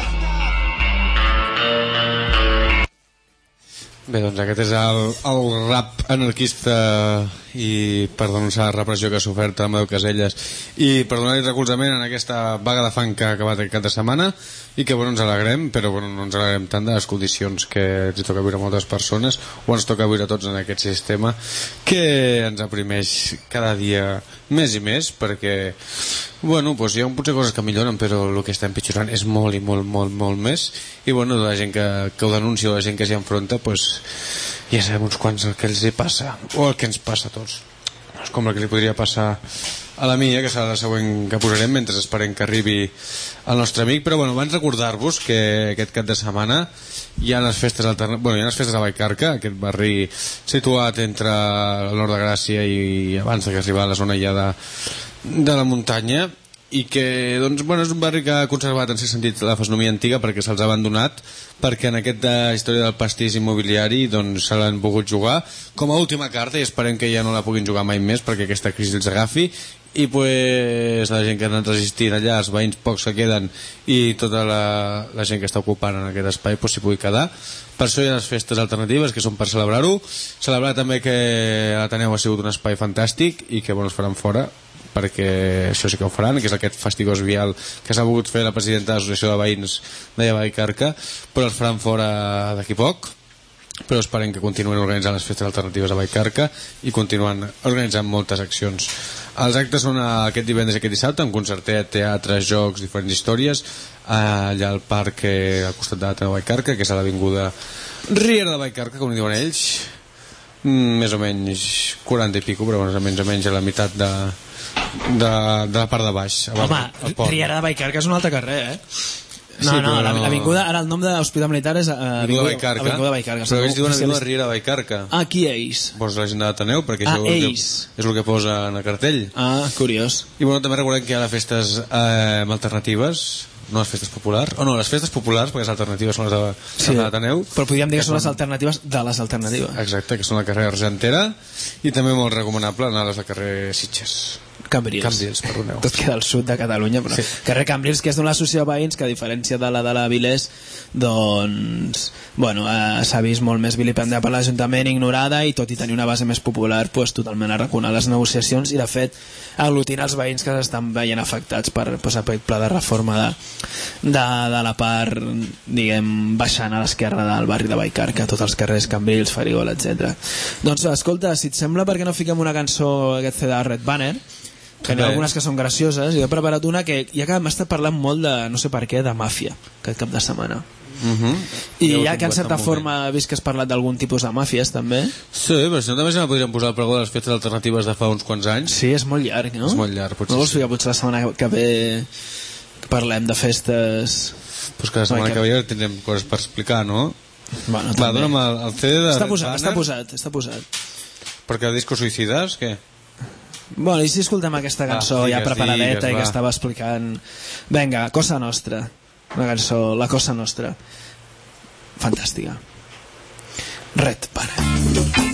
Bé, doncs aquest és el rap anarquista i per denunciar la repressió que ha sofert Amadeu Caselles i per donar-li recolzament en aquesta vaga de fang que ha acabat aquest cap de setmana i que ens alegrem, però no ens alegrem tant de les condicions que ens toca viure a moltes persones o ens toca viure a tots en aquest sistema que ens aprimeix cada dia més i més, perquè hi ha potser coses que milloren, però el que està empitjorant és molt i molt més, i la gent que ho denuncia o la gent que s'hi enfronta, ja sabem uns quants el que els hi passa o el que ens passa a tots. No és com el que li podria passar a la mia, que serà la següent que posarem mentre esperem que arribi el nostre amic. Però abans recordar-vos que aquest cap de setmana hi ha les festes de Vallcarca, aquest barri situat entre el nord de Gràcia i abans que arribar a la zona ja de la muntanya, i que és un barri que ha conservat en cert sentit la fesomia antiga perquè se'ls ha abandonat, perquè en aquesta història del pastís immobiliari se l'han pogut jugar com a última carta, i esperem que ja no la puguin jugar mai més perquè aquesta crisi els agafi, i la gent que ha anat resistint allà, els veïns pocs que queden i tota la gent que està ocupant en aquest espai s'hi pugui quedar. Per això hi ha les festes alternatives que són per celebrar-ho, celebrar també que l'Ateneu ha sigut un espai fantàstic i que els faran fora, perquè això sí que ho faran, que és aquest fastigós vial que s'ha volgut fer la presidenta de l'Associació de Veïns de Vallcarca, però els faran fora d'aquí poc. Però esperem que continuïn organitzant les festes alternatives a Vallcarca i continuen organitzant moltes accions. Els actes són aquest divendres i aquest dissabte, amb concertet, teatre, jocs, diferents històries, allà al parc al costat de l'Ateneu de Vallcarca, que és a l'avinguda Riera de Vallcarca, com diuen ells, més o menys 40 i pico, però més o menys a la meitat de la part de baix. Home, Riera de Vallcarca és un altre carrer, l'avinguda, ara el nom de l'Hospital Militar és Avinguda Vallcarca, però ells diuen Avinguda Riera de Vallcarca. Qui ells? La gent de l'Ateneu, perquè és el que posa en el cartell. Curiós. I també recordem que hi ha les festes alternatives, no les festes populars, les festes populars, perquè les alternatives són les de l'Ateneu, però podríem dir que són les alternatives de les alternatives. Exacte, que són al carrer Argentera, i també molt recomanable anar a les del carrer Sitges. Cambrils, perdoneu. Tot queda al sud de Catalunya, però carrer Cambrils, que és d'una associació de veïns que, a diferència de la Vilés, s'ha vist molt més vilipendiada per l'Ajuntament, ignorada, i tot i tenir una base més popular, totalment arraconada les negociacions, i de fet aglutina els veïns que s'estan veient afectats per aquest pla de reforma de la part, diguem, baixant a l'esquerra del barri de Vallcarca, tots els carrers Cambrils, Farigol, etc. Doncs escolta, si et sembla, per què no fiquem una cançó, aquest CD de Red Banner, que n'hi ha algunes que són gracioses, i he preparat una que ja que m'ha estat parlant molt de, no sé per què, de màfia aquest cap de setmana. I ja que en certa forma he vist que has parlat d'algun tipus de màfies també. Sí, però si no també se me podríem posar el pregó de les festes alternatives de fa uns quants anys. Sí, és molt llarg, no? És molt llarg, potser. No vols ficar potser la setmana que ve parlem de festes? Pues que la setmana que ve tindrem coses per explicar, no? Bueno, va, dona'm el CD de està posat. Perquè el disco Suïcides, què? Bueno, i si escoltem aquesta cançó ja preparadeta i que estava explicant... Vinga, Cosa Nostra, una cançó, La Cosa Nostra, fantàstica. Red Banner.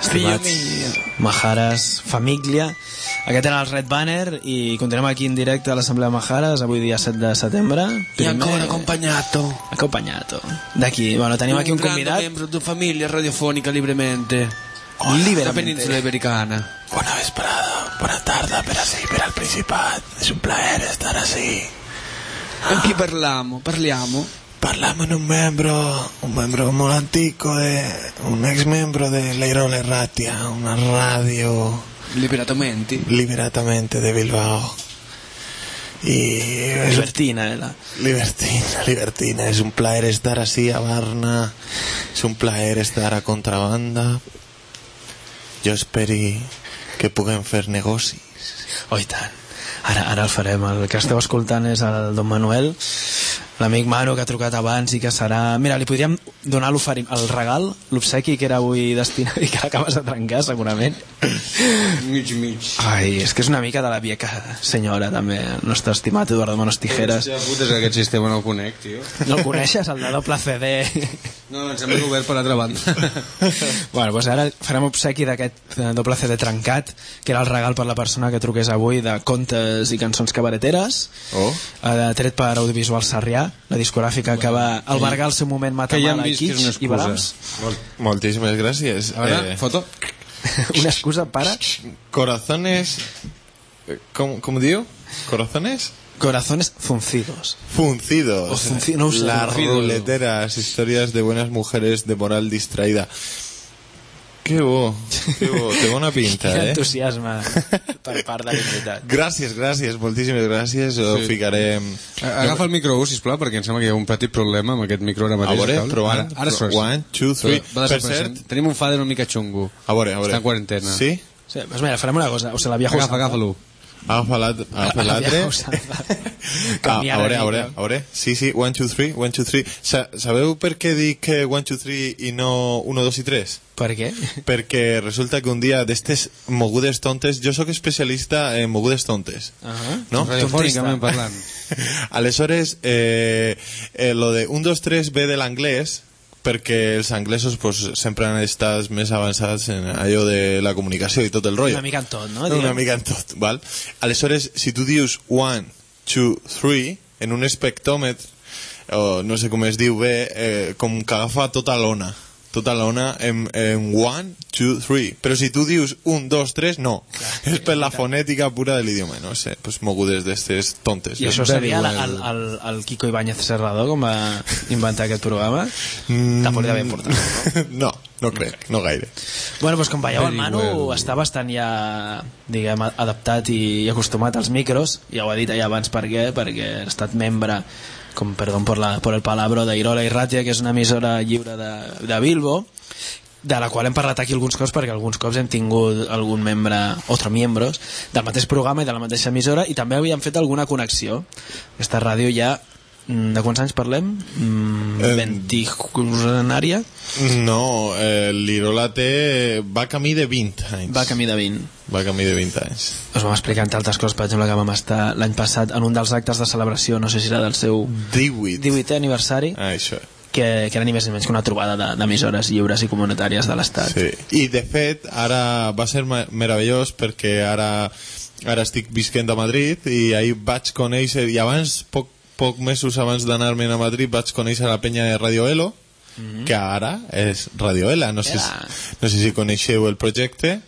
estimats Majares, família. Aquest era el Red Banner i continuem aquí en directe a l'Assemblea Majares, avui dia 7 de setembre. I ancora accompagnato d'aquí, bueno, tenim aquí un convidat, un membro de familia radiofónica libremente. La península iberiana. Buena vesprada, buena tarde per así, per al Principat. Es un placer estar así. Con chi parliamo? Parliamo di un membro molto antico, un ex membro de Leirol Erratia, una radio liberatamente de Bilbao. Y Libertina. Es un placer estar así a Barna, es un placer estar a Contrabanda. Jo esperi que puguem fer negocis. Oh, i tant. Ara el farem. El que esteu escoltant és el Don Manuel, l'amic Manu, que ha trucat abans i que serà... Mira, li podríem donar el regal, l'obsequi que era avui destinat i que l'acabes de trencar, segurament. Mig. Ai, és que és una mica de la vieja senyora, també, el nostre estimat Eduardo Manos Tijeras. Hòstia puta, és que aquest sistema no el conec, tio. No el coneixes, el de doble CD? No, em sembla obert per l'altra banda. Bueno, doncs ara farem obsequi d'aquest doble CD trencat, que era el regal per la persona que truqués avui, de contes i cançons cabareteres, tret per Audiovisual Sarrià, la discogràfica que va albergar el seu moment Matamala, Kitsch i Balams. Moltíssimes gràcies. A veure, foto. Una excusa para... Corazones... Com diu? Corazones? Corazones funcidos. No las ruleteras, historias de buenas mujeres de moral distraída. Que bo, té bona pinta, Quin entusiasme per part de l'invitat. Gràcies, moltíssimes gràcies. Ho ficarem... Agafa el micro 1, sisplau, perquè em sembla que hi ha un petit problema amb aquest micro ara mateix. A veure, provant. Ara sors. 1, 2, 3. Per cert, tenim un fader una mica xungo. A veure. Està en quarantena. Sí? Sí, doncs mira, farem una cosa. O sigui, la vieja Agafa-lo. Agafa l'altre. A veure. Sí, 1, 2, 3. Sabeu per què dic 1, 2, 3 i no 1, 2 i 3? Per què? Perquè resulta que un dia d'estes mogudes tontes, jo sóc especialista en mogudes tontes, no? Radiofònicament parlant. Aleshores, lo de 1, 2, 3 ve de l'anglès, perquè els anglesos pues, sempre han estat més avançats en allò de la comunicació i tot el rotllo. Una mica en tot, no? Una mica en tot, val? Aleshores, si tu dius 1, 2, 3 en un espectròmetre, o no sé com es diu bé, com que agafa tota l'ona en 1, 2, 3. Però si tu dius 1, 2, 3, no. Clar, és per la fonètica pura de l'idioma, no sé, pues mogudes d'estes tontes. I això seria el Kiko Ibáñez Serrador, com va inventar aquest programa? Tampoc li devia importar, no? No crec, no gaire. Bueno, doncs com veieu, el Manu està bastant ja, diguem, adaptat i acostumat als micros, ja ho ha dit allà abans perquè ha estat membre, com, perdón por el palabro, de Irola Irratia, que és una emissora lliure de Bilbo, de la qual hem parlat aquí alguns cops, perquè alguns cops hem tingut algun membre, otros miembros, del mateix programa i de la mateixa emissora, i també havíem fet alguna connexió. Aquesta ràdio ja... De quants anys parlem? 20-centenària? No, l'Irola va camí de 20 anys. Va camí de 20. Va camí de 20 anys. Us vam explicar entre altres coses, per exemple, que vam estar l'any passat en un dels actes de celebració, no sé si era del seu 18è aniversari, això. Que era ni més ni menys que una trobada d'emissores lliures i comunitàries de l'Estat. Sí. I de fet, ara va ser meravellós perquè ara estic visquent a Madrid i ahir vaig conèixer, i abans poc mesos abans d'anar-me'n a Madrid vaig conèixer la penya de Radio Elo, que ara és Radio Ela. No sé si coneixeu el projecte.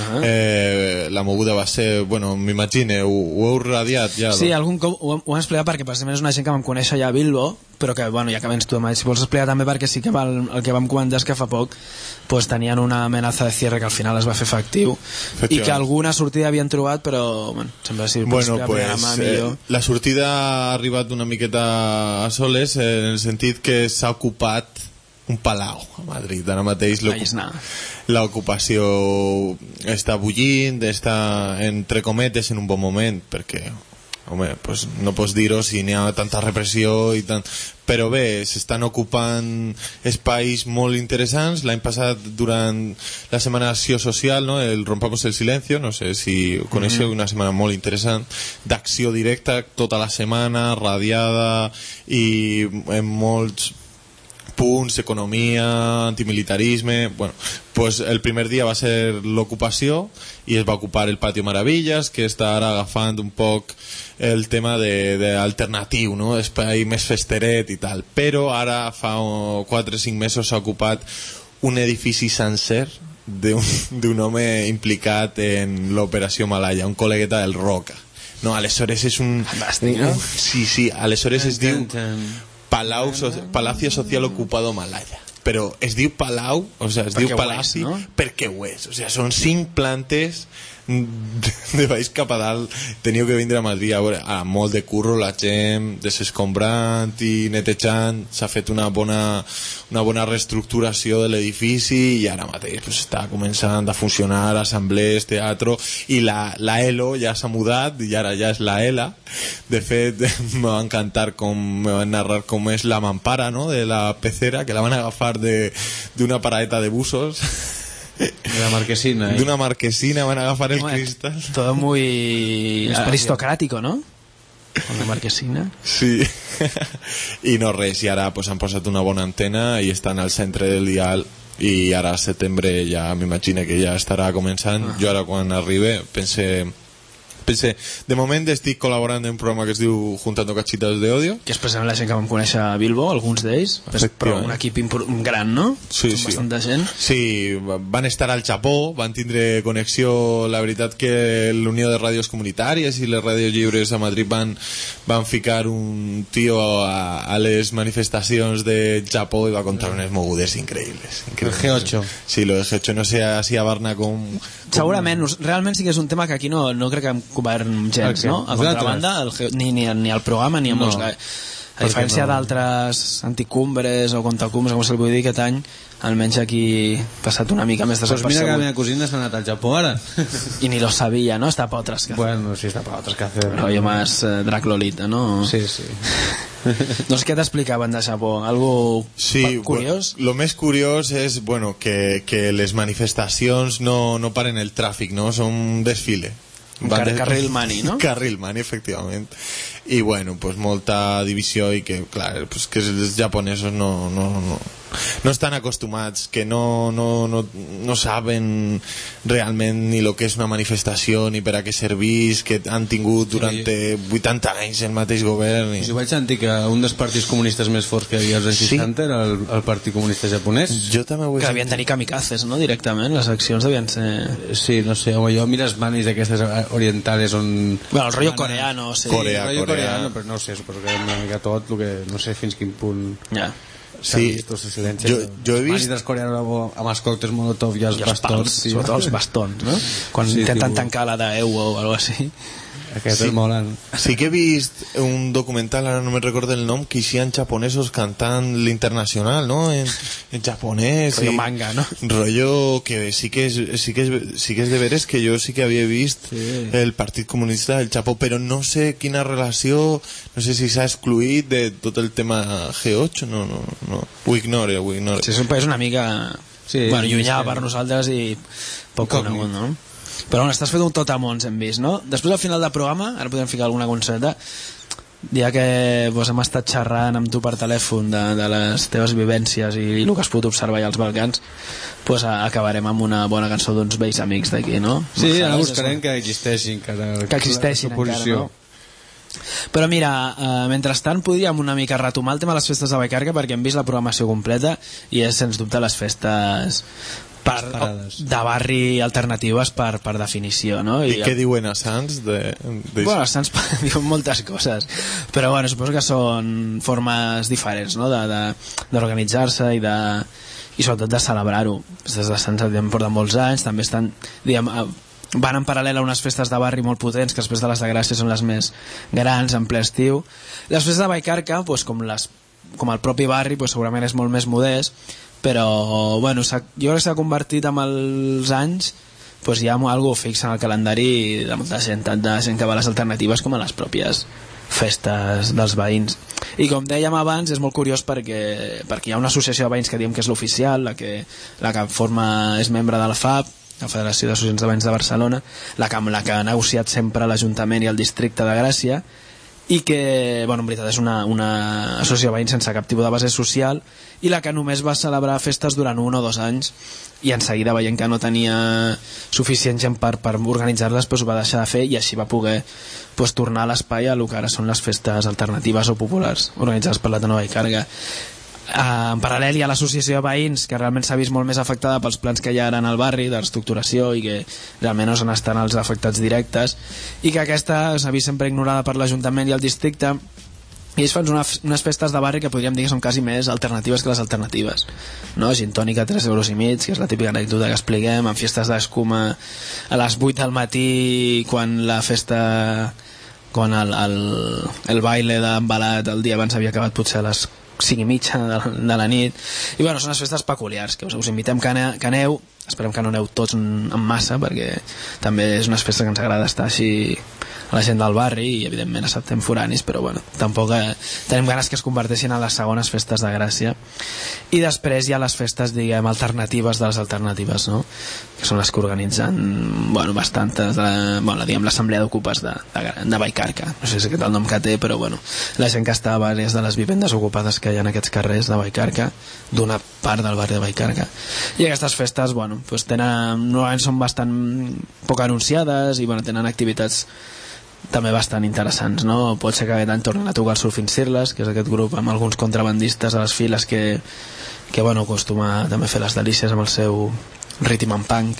La moguda va ser, bueno, m'imagine, ho heu radiat ja. Sí, algun cop ho hem explicat perquè precisament és una gent que vam conèixer ja a Bilbo, però que, bueno, ja que vens tu, si vols explicar també, perquè sí que el que vam comentar és que fa poc pues, tenien una amenaça de cierre que al final es va fer efectiu i que alguna sortida havien trobat, però bueno, sembla si pots explicar primera mà millor. La sortida ha arribat una miqueta a soles en el sentit que s'ha ocupat un palau a Madrid. Ara mateix l'ocupació està bullint, està entre cometes en un bon moment, perquè home, pues no pots dir-ho si n'hi ha tanta repressió i tant, però bé, s'estan ocupant espais molt interessants. L'any passat, durant la setmana d'acció social, no? El Rompamos el Silencio, no sé si ho coneixeu, una setmana molt interessant d'acció directa tota la setmana, radiada i en molts punts, economia, antimilitarisme, bueno, pues el primer dia va ser l'ocupació i es va ocupar el Patio Maravillas, que està ara agafant un poc el tema d'alternatiu, no? Espai més festeret i tal, però ara fa 4 o 5 mesos s'ha ocupat un edifici sencer d'un home implicat en l'operació Malaya, un col·legueta del Roca. No, aleshores és un... Fantàstic, no? Sí, aleshores es diu Palacio Social Ocupado Malaya. Però es diu Palau, o sea, es diu Palaci, no? Perquè ho és. O sea, són 5 plantes de baix cap a dalt. Teniu que vindre a Madrid a veure, molt de curro, la gent desescombrant i netejant. S'ha fet una bona reestructuració de l'edifici i ara mateix pues, està començant a funcionar assemblees, teatre, i la ELO ja s'ha mudat i ara ja és la ELA. De fet, me va encantar me van narrar com és la mampara, no?, de la pecera, que la van agafar d'una paradeta de busos. D'una marquesina. D'una marquesina, van agafar el cristal. Todo muy aristocrático, ¿no? Con la marquesina. Sí. I no res, i ara pues, han posat una bona antena i estan al centre del dial i ara a setembre ja m'imagino que ja estarà començant. Jo ara quan arribe pense, de moment estic col·laborant en un programa que es diu Juntando Cachitos de Odio, que és precisament la gent que vam conèixer a Bilbo, alguns d'ells, però un equip gran, no? Sí. Bastanta gent. Sí, van estar al Chapó, van tindre connexió. La veritat que l'Unió de Ràdios Comunitàries i les Ràdios Lliures a Madrid van ficar un tio a les manifestacions de Chapó i va contar unes mogudes increïbles. El G8. Sí, lo de G8, no sé si a Barna com... Segurament, realment sí que és un tema que aquí no crec que hem cobert gens, no? A contrabanda, ni al programa ni a molts... A diferència d'altres anticumbres o contracumbres, com se'l vull dir, aquest any almenys aquí ha passat una mica més desapercebut. Pues mira que la meva cosina s'ha anat al Japó ara. I ni lo sabia, ¿no? Está para otras que hacer. Bueno, sí, está para otras que hacer. Rollo más Drac Lolita, ¿no? Sí. Doncs què t'explicaven de Japó? Algo curiós? Lo més curiós és, bueno, que les manifestacions no paren el tràfic, no? Són un desfile. Carril Mani, no? Carril Mani, efectivament. I bueno, pues molta divisió i que, clar, pues que els japonesos no estan acostumats, que no saben realment ni el que és una manifestació ni per a què servís, que han tingut durant 80 anys el mateix govern. Jo vaig sentir que un dels partits comunistes més forts que hi havia als anys 60 era el Partit Comunista Japonès. Jo també ho he que devien tenir kamikazes, no? Directament, les accions devien ser... Sí, no sé, home, jo mires manis d'aquestes orientales on... Bueno, el rotllo coreano, sí. Coreano, però no sé, suposo que una mica tot, el que no sé fins quin punt... Ja. Sí, jo he vist els coreanos amb els còctels molotov i els bastons, sobretot els bastons, no? Quan intenten tancar la d'Ewo o alguna cosa així. Aquest és molant. Sí que he vist un documental, ara no me recordo el nom, que hi ha japonesos cantant l'Internacional, no? En japonès. Rollo manga, no? Rollo que sí que és de veres que jo sí que havia vist el Partit Comunista del Japó, però no sé quina relació, no sé si s'ha excluït de tot el tema G8, no. Ho ignore. Sí, és un país una mica... bueno, llunyà per nosaltres i poc conegut, no? Però bueno, estàs fent un tot a mons, hem vist, no? Després al final del programa, ara podem ficar alguna conseta, ja que hem estat xerrant amb tu per telèfon de les teves vivències i el que has pogut observar ja als Balcans, acabarem amb una bona cançó d'uns vells amics d'aquí, no? Sí, ara buscarem que existeixin encara. Que existeixin encara, no? Però mira, mentrestant podríem una mica retomar el tema de les festes de Vallcarca, perquè hem vist la programació completa i és sens dubte les festes de barri alternatives per definició, no? I què diuen a Sants? Bueno, a Sants diuen moltes coses, però bueno, suposo que són formes diferents, no? D'organitzar-se i sobretot de celebrar-ho. Des de Sants porten molts anys, també estan, diguem, van en paral·lel a unes festes de barri molt potents, que després de les de Gràcia són les més grans, en ple estiu. Les festes de Vallcarca, com el propi barri, segurament és molt més modest, però bueno, jo crec que s'ha convertit amb els anys ja en algo fix en el calendari de molta gent, tant de gent que va a les alternatives com a les pròpies festes dels veïns. I com dèiem abans, és molt curiós perquè hi ha una associació de veïns que diem que és l'oficial, la que és membre de la FAB, la Federació d'Associacions de Veïns de Barcelona, la que ha negociat sempre l'Ajuntament i el districte de Gràcia, i que, bueno, en veritat és una associació de veïns sense cap tipus de base social, i la que només va celebrar festes durant 1 o 2 anys, i en seguida veient que no tenia suficient gent per organitzar-les, doncs ho va deixar de fer, i així va poder tornar a l'espai a el que ara són les festes alternatives o populars organitzades per l'Ateneu Vallcarca. En paral·lel hi ha l'associació de veïns, que realment s'ha vist molt més afectada pels plans que hi ha ara en el barri de reestructuració i que realment no són estan els afectats directes, i que aquesta s'ha vist sempre ignorada per l'Ajuntament i el districte, i ells fan unes festes de barri que podríem dir que són quasi més alternatives que les alternatives, no? Gin tònica 3,5 euros, que és la típica anècdota que expliquem, amb festes d'escuma a les 8 del matí, quan la festa, quan el baile d'embalat el dia abans havia acabat potser a les 5:30 de la nit, i bueno, són unes festes peculiars que us invitem que aneu. Esperem que no aneu tots en massa, perquè també és una festa que ens agrada estar així a la gent del barri, i evidentment acceptem foranis, però bueno, tampoc tenim ganes que es converteixin en les segones festes de Gràcia. I després hi ha les festes, diguem, alternatives de les alternatives, no? Que són les que organitzen, bueno, bastantes, diguem, l'assemblea d'ocupes de Vallcarca. No sé si és aquest el nom que té, però bueno, la gent que està a diverses de les vivendes ocupades que hi ha en aquests carrers de Vallcarca, d'una part del barri de Vallcarca. I aquestes festes, bueno, doncs normalment són bastant poc anunciades, i bueno, tenen activitats també bastant interessants, no? Pot ser que aquest any tornen a tocar el Surfing Sirles, que és aquest grup amb alguns contrabandistes a les files que bueno, acostuma també a fer les delícies amb el seu rhythm and punk,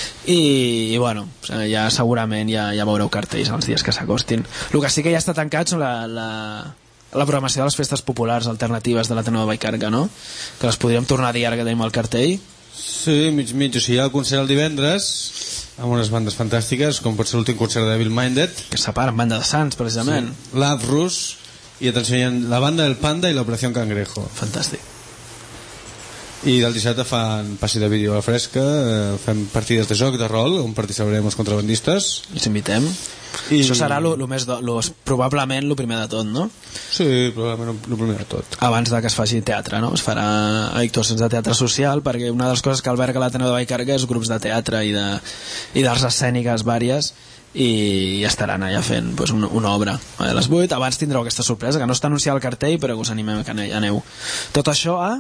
i bueno, ja segurament ja veureu cartells els dies que s'acostin. El que sí que ja està tancat són la programació de les festes populars alternatives de l'Ateneu de Vallcarca, no? Que les podríem tornar a dir ara que tenim el cartell. Sí, mig, o sigui, hi ha el concert el divendres amb unes bandes fantàstiques, com pot ser l'últim concert de Devil Minded, que separen banda de Sants, precisament, sí. L'Avrus, i atenció, hi ha la banda del Panda i l'Operació Cangrejo. Fantàstic. I del dissabte fan passi de vídeo a la fresca, fem partides de joc, de rol, on participarem els contrabandistes. Els invitem. I... Això serà probablement el primer de tot, no? Sí, probablement el primer de tot. Abans de que es faci teatre, no? Es farà actuacions de teatre social, perquè una de les coses que alberga l'Ateneu de Vallcarca és grups de teatre i d'arts escèniques vàries, i estaran allà fent doncs, una obra a les 8. Abans tindreu aquesta sorpresa, que no està anunciada al cartell, però que us animem que aneu. Tot això a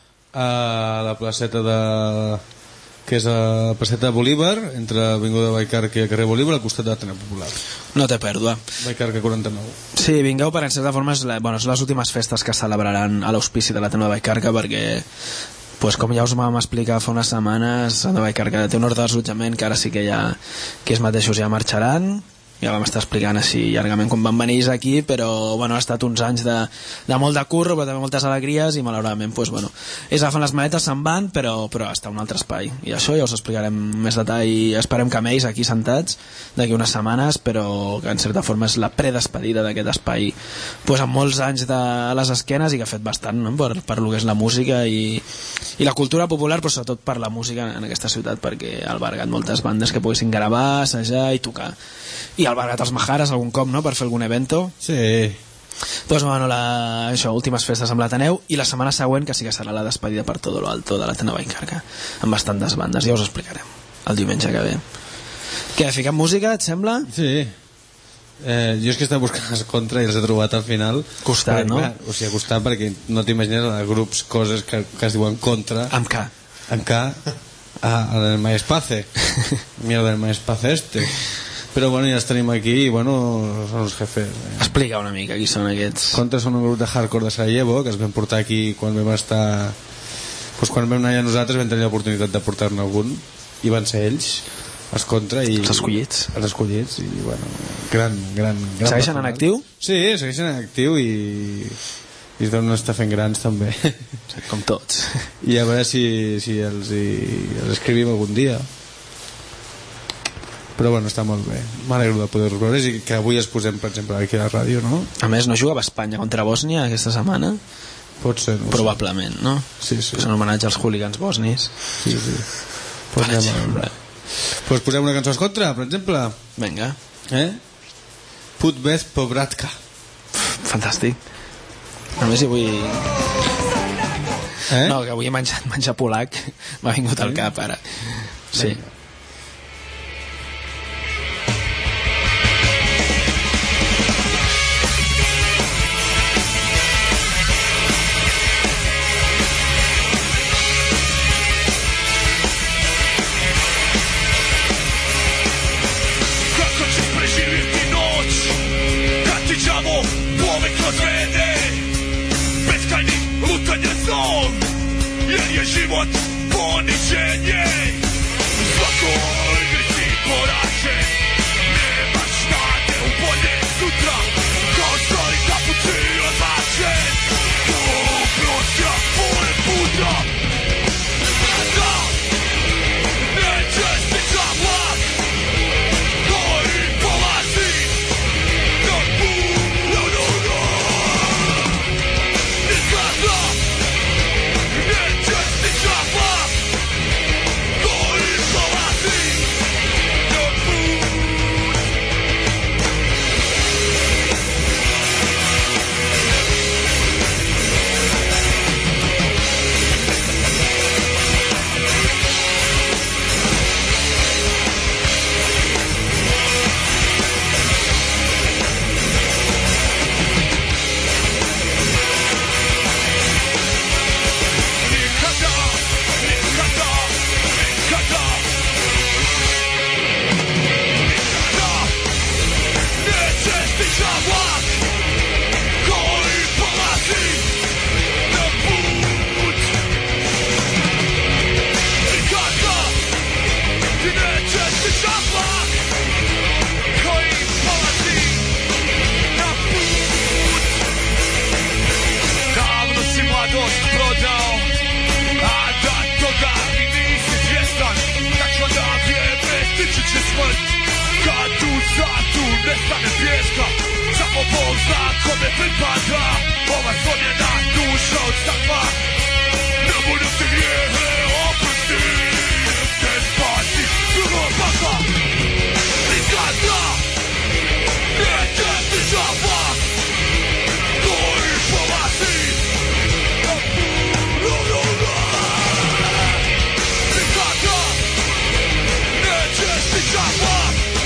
la placeta que és la placeta de Bolívar, entre Avinguda de Vallcarca i el carrer Bolívar, al costat de l'Ateneu Popular. No té pèrdua. Vallcarca 49. Sí, vingueu, per en certa forma són les últimes festes que celebraran a l'auspici de l'Ateneu de Vallcarca, perquè pues, com ja us vam explicar fa unes setmanes, l'Ateneu de Vallcarca té un ordre d'allotjament que ara sí que ells mateixos ja marxaran. Ja vam estar explicant així llargament com van venir aquí, però bueno, ha estat uns anys de molt de curro, però també moltes alegries, i malauradament pues, bueno, ells agafen les maletes, se'n van, però està un altre espai, i això ja us explicarem més detall, i esperem que amb ells aquí sentats d'aquí unes setmanes, però que en certa forma és la predespedida d'aquest espai pues, amb molts anys a les esquenes, i que ha fet bastant, no? per lo que és la música i la cultura popular, però sobretot per la música en aquesta ciutat, perquè ha albergat moltes bandes que poguessin gravar, assajar i tocar, i ha albergat els Majares algun cop, no?, per fer algun evento. Sí. Doncs bueno, això, últimes festes amb l'Ateneu, i la setmana següent que sí que serà la despedida per tot lo alto de l'Ateneu Vallcarca, amb bastantes bandes, ja us explicarem el diumenge que ve. Què, fiquem música, et sembla? Sí. Jo és que estava buscant les contra i els he trobat al final. Costat, no? O sigui, costat, perquè no t'imagines grups, coses que es diuen contra. Amb K. Amb K. El Maespace. Mierda, el Maespace este. Però bueno, ja els tenim aquí i bueno, són els jefes. Explica una mica qui són aquests. Contra són un grup de hardcore de Sarajevo que es vam portar aquí quan vam estar, doncs quan vam anar allà nosaltres vam tenir l'oportunitat de portar-ne algun, i van ser ells els Contra i els escollits i bueno, gran segueixen en actiu? Sí, segueixen en actiu i es deuen estar fent grans també, com tots, i a veure si els escrivim algun dia. Però bueno, està molt bé, m'alegro de poder-ho veure, i que avui es posem per exemple aquí a la ràdio, no? A més, no jugava Espanya contra Bòsnia aquesta setmana? Pot ser, no? Probablement, no? Sí. És un homenatge als hooligans bosnis. Sí. Pues posem una cançó a Contra, per exemple. Vinga. Put Beth Pobratka. Fantàstic. A més, avui... No, que avui he menjat polac, m'ha vingut al cap ara. Sí. Pauza, come wypada Połacenie na duszę odstawa Na budu w tym jeche opuści W ten sposób było paka Nikada Nie cięty żaba To i połaci Nikada Nie cięty żaba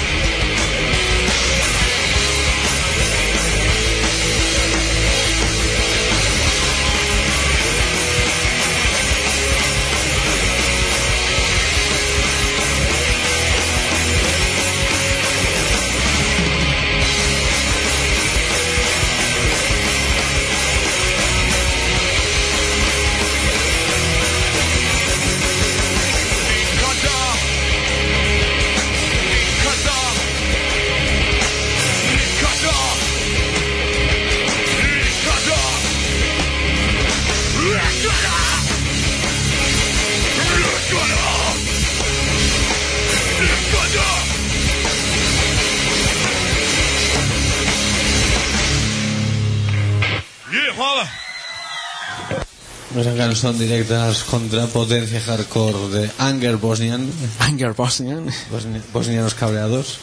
Una canción directa als contra Potencia Hardcore de Anger Bosnian. Anger Bosnian. Bosnianos cabreados.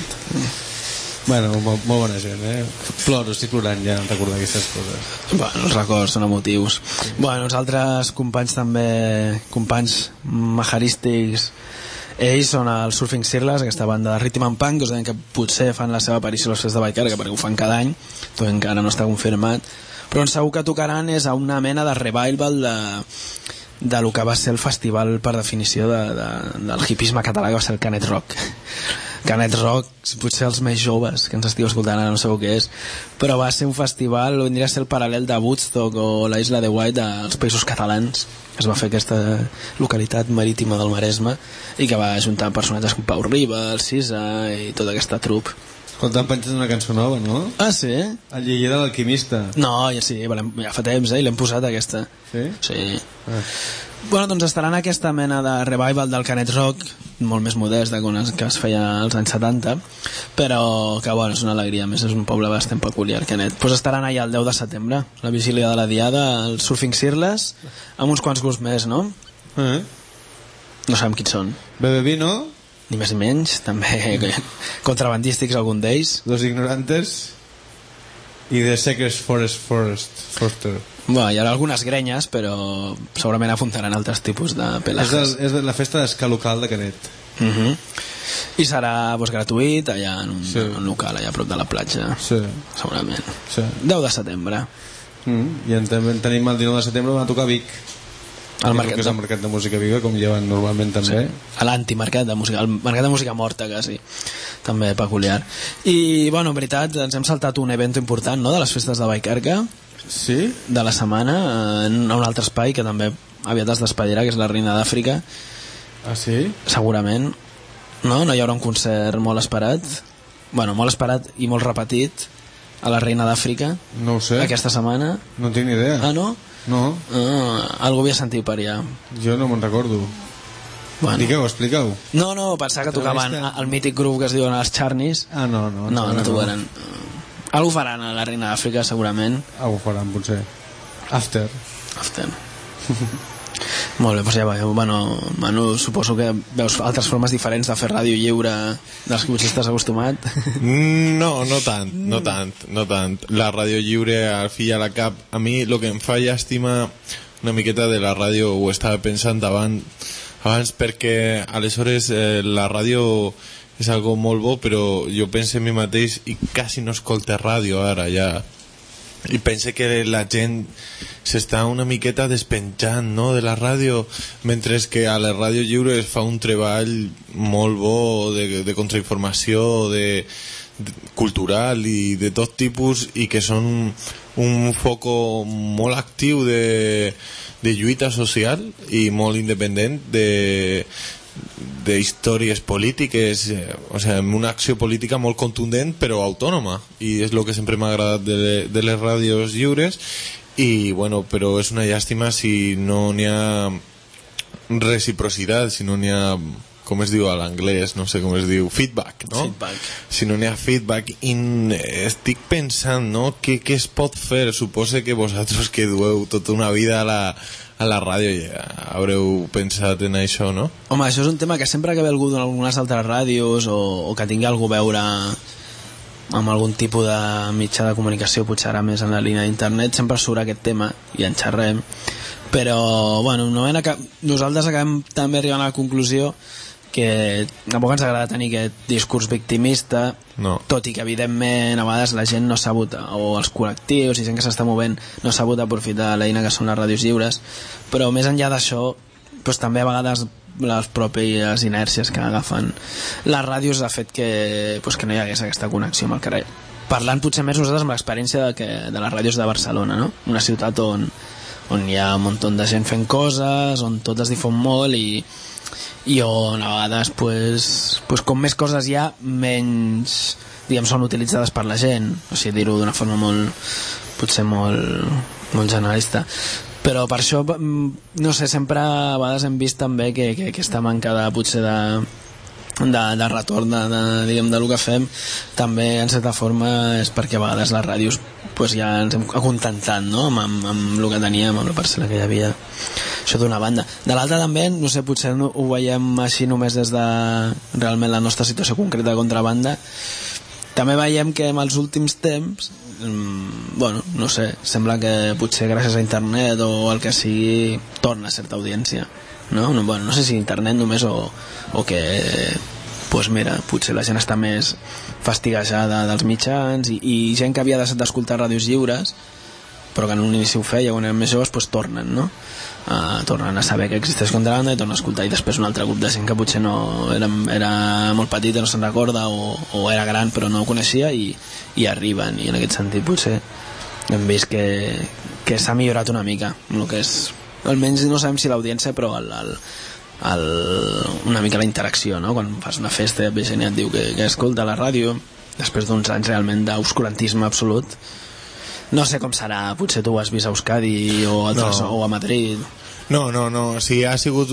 Bueno, molt bona gent, Ploro, estic plorant ja en recordar aquestes coses. Bueno, els records són emotius. Bueno, els altres companys també, companys majarístics, ells són els Surfing Circles, aquesta banda de Rhythm and Punk, que us deien que potser fan la seva aparició a les festes de Vallcarca, perquè ho fan cada any, tot encara no està confirmat, però on segur que tocaran és a una mena de revival de lo que va ser el festival per definició del hipisme català, que va ser el Canet Rock. Canet Rock, potser els més joves que ens estigueu escoltant ara no sabeu què és, però va ser un festival, vendria a ser el paral·lel de Woodstock o la Isla de Wight dels països catalans. Es va fer aquesta localitat marítima del Maresme i que va ajuntar personatges com Pau Riba, el Cisa i tota aquesta trup. Escolta, han penjat una cançó nova, no? Ah, sí? El Lleyer de l'Alquimista. No, ja sí, ja fa temps, i l'hem posat aquesta. Sí? Sí. Bueno, doncs estaran aquesta mena de revival del Canet Rock, molt més modest que es feia als anys 70, però que bueno, és una alegria, més és un poble bastant peculiar, Canet. Pues estaran allà el 10 de setembre, la vigília de la Diada, els Surfing Circles, amb uns quants grups més, no? No sabem quins són. Bebe Vino? Ni més ni menys, també contrabandístics algun d'ells. Los Ignorantes i The Secret Forester. Bueno, hi ha algunes grenyes, però segurament apuntaran altres tipus de pelajes. És de la festa d'esca local de Canet. I serà pues, gratuït allà en un local allà a prop de la platja, segurament. 10 de setembre. I tenim el 19 de setembre, va tocar a Vic. El mercat de música viva, com lleven normalment també. L'antimercat de música, el mercat de música morta quasi, també peculiar. I bueno, en veritat ens hem saltat un event important, no?, de les festes de Vallcarca. Sí? De la setmana, en un altre espai que també aviat es despedirà, que és la Reina d'Àfrica. Ah, sí? Segurament. No hi haurà un concert molt esperat, bueno, molt esperat i molt repetit a la Reina d'Àfrica. No ho sé. Aquesta setmana. No tinc ni idea. Ah, no? No. Algú havia sentit per allà. Jo no me'n recordo. Bueno. Expliqueu. No, pensava que tocaven el mític grup que es diuen els Charnies. Ah, no tocaran. Algú faran a la Reina d'Àfrica, segurament. Algú faran, potser. After. Molt bé, doncs ja veieu. Bueno, Manu, suposo que veus altres formes diferents de fer ràdio lliure dels que potser estàs acostumat. No tant. La ràdio lliure, al fi i a la cap, a mi el que em fa llàstima una miqueta de la ràdio, ho estava pensant abans perquè aleshores la ràdio és algo molt bo, però jo penso en mi mateix i quasi no escolta ràdio ara ja, i pense que la gent s'està una miqueta despenjant, no?, de la ràdio, mentre que a la ràdio lliure es fa un treball molt bo de contrainformació, de cultural i de tot tipus, i que són un foco molt actiu de lluita social i molt independent de històries polítiques, o sigui, una acció política molt contundent però autònoma, i és el que sempre m'ha agradat de les ràdios lliures. I bueno, però és una llàstima si no n'hi ha reciprocitat, si no n'hi ha com es diu a l'anglès, no sé com es diu, feedback, no? Si no n'hi ha feedback, i estic pensant, no?, què es pot fer. Supose que vosaltres que dueu tota una vida a la ràdio ja haureu pensat en això, no? Home, això és un tema que sempre que ve algú d'algunes altres ràdios o que tingui algú a veure amb algun tipus de mitjà de comunicació, potser ara més en la línia d'internet, sempre surt aquest tema i en xerrem, però bueno, nosaltres acabem també arribant a la conclusió que tampoc ens agrada tenir aquest discurs victimista, tot i que evidentment a vegades la gent no sap votar, o els col·lectius i gent que s'està movent no sap aprofitar l'eina que són les ràdios lliures, però més enllà d'això doncs també a vegades les pròpies inèrcies que agafen les ràdios ha fet que no hi hagués aquesta connexió amb el carrer. Parlant potser més nosaltres amb l'experiència de les ràdios de Barcelona, no? Una ciutat on hi ha un munt de gent fent coses, on tot es difon molt i on a vegades com més coses hi ha, menys són utilitzades per la gent, o sigui, dir-ho d'una forma potser molt generalista. Però per això, no sé, sempre a vegades hem vist també que aquesta manca potser de retorn del que fem també en certa forma és perquè a vegades les ràdios ja ens hem acontentat, no?, amb el que teníem, amb la parcel·la que hi havia. Això d'una banda. De l'altra també, no sé, potser ho veiem així només des de realment la nostra situació concreta de contrabanda. També veiem que en els últims temps no sé, sembla que potser gràcies a internet o el que sigui torna certa audiència, no? No sé si internet només o que mira, potser la gent està més fastiguejada dels mitjans i gent que havia deixat d'escoltar ràdios lliures però que en un inici ho feia quan eren més joves, tornen, no? Tornen a saber que existeix contrabanda i tornen a escoltar, i després un altre grup de gent que potser no era molt petit i no se'n recorda o era gran però no ho coneixia i arriben, i en aquest sentit potser hem vist que s'ha millorat una mica el que és, almenys no sabem si l'audiència, però una mica la interacció, no? Quan fas una festa i ve gent i et diu que escolta la ràdio després d'uns anys realment d'obscurantisme absolut. No sé com serà, potser tu ho has vist a Euskadi o a Madrid. No, sí, ha sigut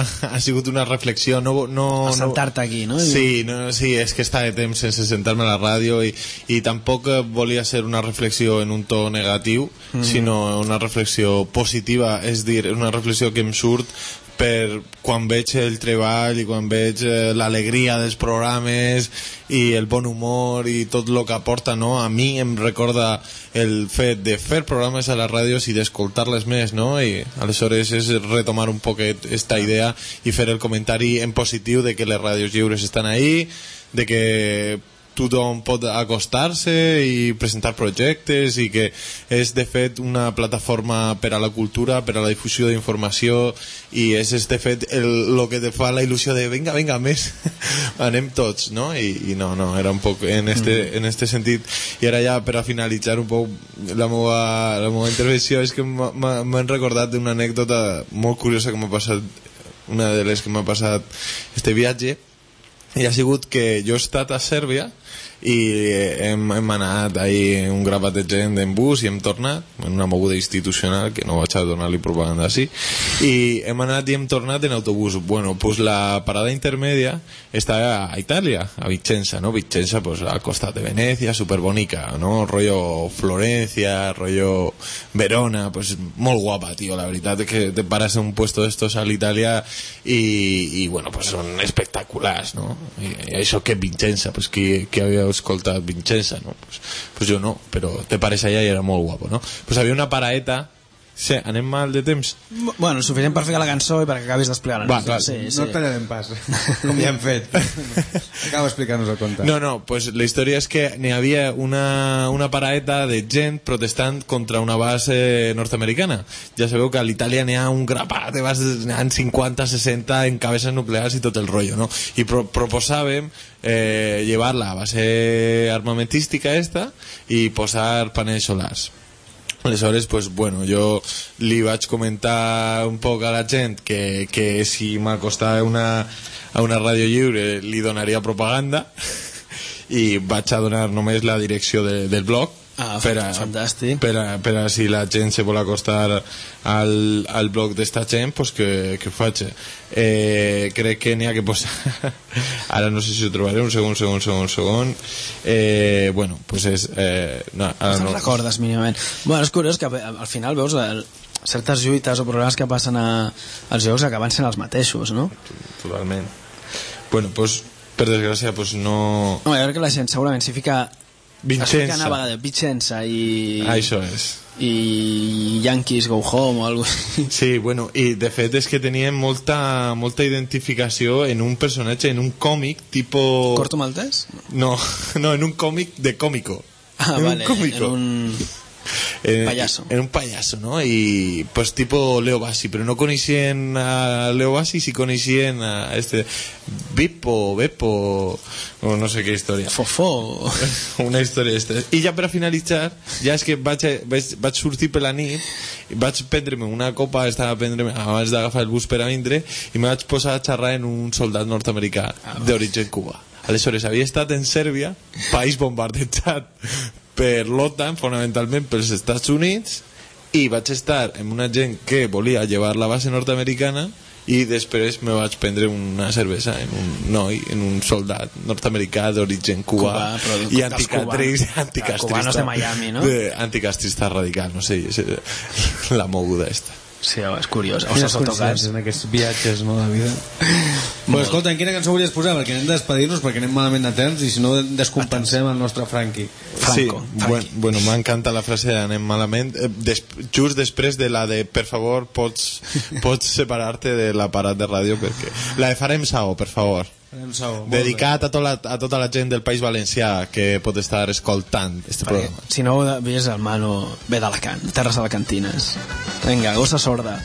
una reflexió, no sentar-te aquí, no? Sí, és que està de temps sense sentar-me a la ràdio i tampoc volia ser una reflexió en un to negatiu, sinó una reflexió positiva, és dir, una reflexió que em surt per quan veig el treball i quan veig l'alegria dels programes i el bon humor i tot el que aporta, no? A mi em recorda el fet de fer programes a les ràdios i d'escoltar-les més, no? I aleshores és retomar un poquet esta idea i fer el comentari en positiu de que les ràdios lliures estan ahí, de que tothom pot acostar-se i presentar projectes i que és de fet una plataforma per a la cultura, per a la difusió d'informació, i és de fet el que te fa la il·lusió de venga, més anem tots, no? I no, era un poc en este sentit. I ara ja per a finalitzar un poc la meva intervenció, és que m'han recordat d'una anècdota molt curiosa que m'ha passat, una de les que m'ha passat este viatge, i ha sigut que jo he estat a Sèrbia i hem anat ahí un grapat de gent en bus i hem tornat en una moguda institucional que no vaig a donar-li propaganda així, i hem anat i hem tornat en autobús. Pues la parada intermedia està a Itàlia, a Vicenza, ¿no? Vicenza, pues al costat de Venecia, superbonica, ¿no? Rollo Florencia, rollo Verona, pues molt guapa, tío, la veritat és que te paras en un puesto d'estos a l'Itàlia i bueno, pues són espectaculars, no? I això que Vicenza, pues qui havia escoltat Vicenza, no? Pues jo no, però te pares allà i era molt guapo, no? Pues havia una paraeta. Sí, anem mal de temps? Bueno, suficient per ficar la cançó i perquè acabis d'explicar. Va, clar, sí. No et tallarem pas, com ja hem fet. Acaba explicant-nos el conte. No, pues la història és que n'hi havia una paraeta de gent protestant contra una base nord-americana. Ja sabeu que a l'Itàlia n'hi ha un grapat de bases, n'hi ha 50, 60 en cabeces nuclears i tot el rotllo, no? I proposàvem llevar la base armamentística esta i posar panells solars. Aleshores, pues bueno, jo li vaig comentar un poc a la gent que si m'acostava a una ràdio lliure li donaria propaganda, i vaig a donar només la direcció del blog fantàstic. Per a si la gent se vol acostar al blog d'esta gent, pues que ho faci. Crec que n'hi ha que posar ara no sé si ho trobaré, un segon. Bueno, pues és no, ara no recordes mínimament. Bueno, és curiós que al final veus certes lluites o problemes que passen als jocs acaben sent els mateixos, no? Totalment. Bueno, pues per desgràcia pues no... No, jo crec que la gent segurament s'hi fica Vicenza. Vicenza i... Això és. I Yankees Go Home o alguna cosa. Sí, bueno, i de fet és que tenien molta identificació en un personatge, en un còmic tipo... Corto Maltès? No, en un còmic de còmico. Vale, en un payaso. En un payaso, ¿no? Y pues tipo Leo Bassi, pero no coneixien a Leo Bassi, sí coneixien a este Beppo, o no sé qué historia. Fofó. Una història esta. I ja per a finalitzar, ja és que vaig sortir per la nit, vaig prendre-me una copa, estava prendre-me abans d'agafar el bus per a vindre, i me vaig posar a xerrar en un soldat nord-americà d'origen Cuba. Aleshores, havia estat en Sèrbia, país bombardejat per l'OTAN, fonamentalment pels Estats Units, i vaig estar amb una gent que volia llevar la base nord-americana, i després me vaig prendre una cervesa en un noi, en un soldat nord-americà d'origen cubà i cubanos de Miami, no? Anticastrista radical, no sé, la moguda esta. Sí, és curiós. Quines coincidències en aquests viatges, no, de vida. Pues escolta, en quina cançó volies posar? Perquè hem de despedir-nos, perquè anem malament de temps, i si no descompensem el nostre Franqui. Sí, bueno, m'encanta la frase d'anem malament, just després de la de per favor pots separar-te de l'aparat de ràdio, perquè la de Farem Sao, per favor. Dedicat a tota la gent del País Valencià que pot estar escoltant este programa. Si no ho veies, el Manu ve d'Alacant, terres alacantines. Vinga, gossa sorda.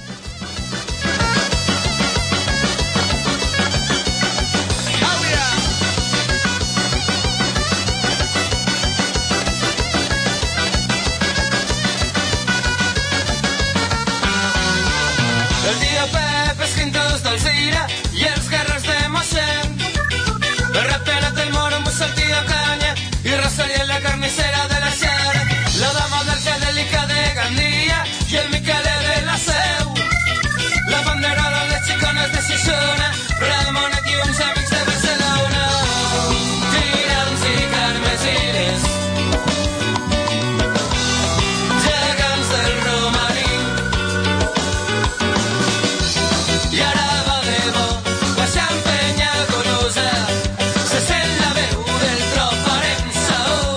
El dia Pep és quintos d'Alzira i els guerres de Mossèn. El raperat del moro amb un saltillo a caña y Rosalía en la carnicera de la Sierra, la dama del Angélica de Gandía y el Miquele de la Seu, la banderola de xicones de Xixona, Ramon aquí uns amics de Barcelona, tirants i carmesines, gegants del romaní, i ara va de bo, baixant penya golosa, se sent la veu del tro Farem Sao.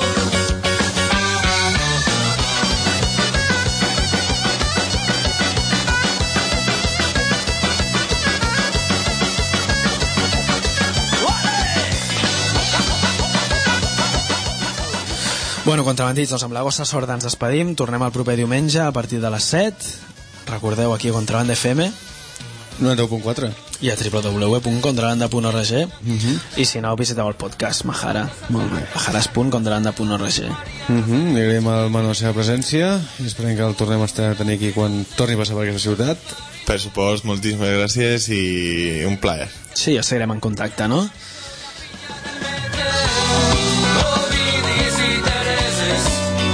Bueno, contrabandits, doncs amb la vostra sort ens despedim. Tornem el proper diumenge a partir de les 7. Recordeu aquí a Contrabanda FM 91.4 i a www.contrabanda.org i si no, visiteu el podcast Mahara, maharas.contrabanda.org. Li agraïm al Manu la seva presència i esperem que el tornem a tenir aquí quan torni a passar per aquesta ciutat. Per supost, moltíssimes gràcies i un plaer. Sí, ja seguirem en contacte, no? Ovidis i Tereses,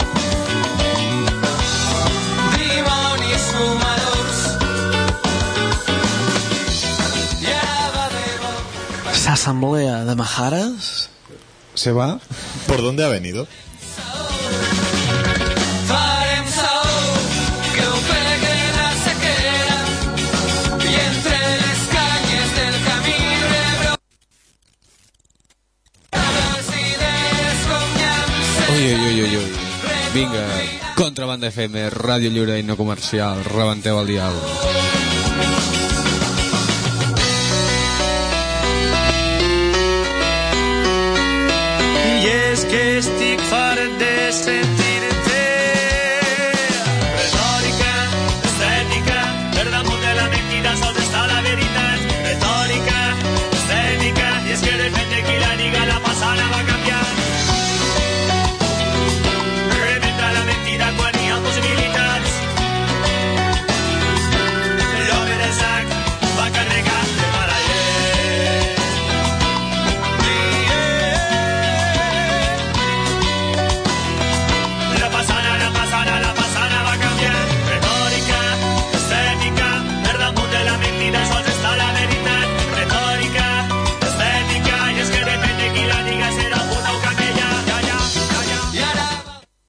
dimonis fumadors, i ara va de bo. Asamblea de Maharas. ¿Se va? ¿Por dónde ha venido? Farem Sao, que ho pegue la sequera, i entre les canyes del camí rebro les idees com llamps. Ui. Vinga, Contrabanda FM, ràdio lliure i no comercial, rebenteu el dial. I és que estic fart de sentir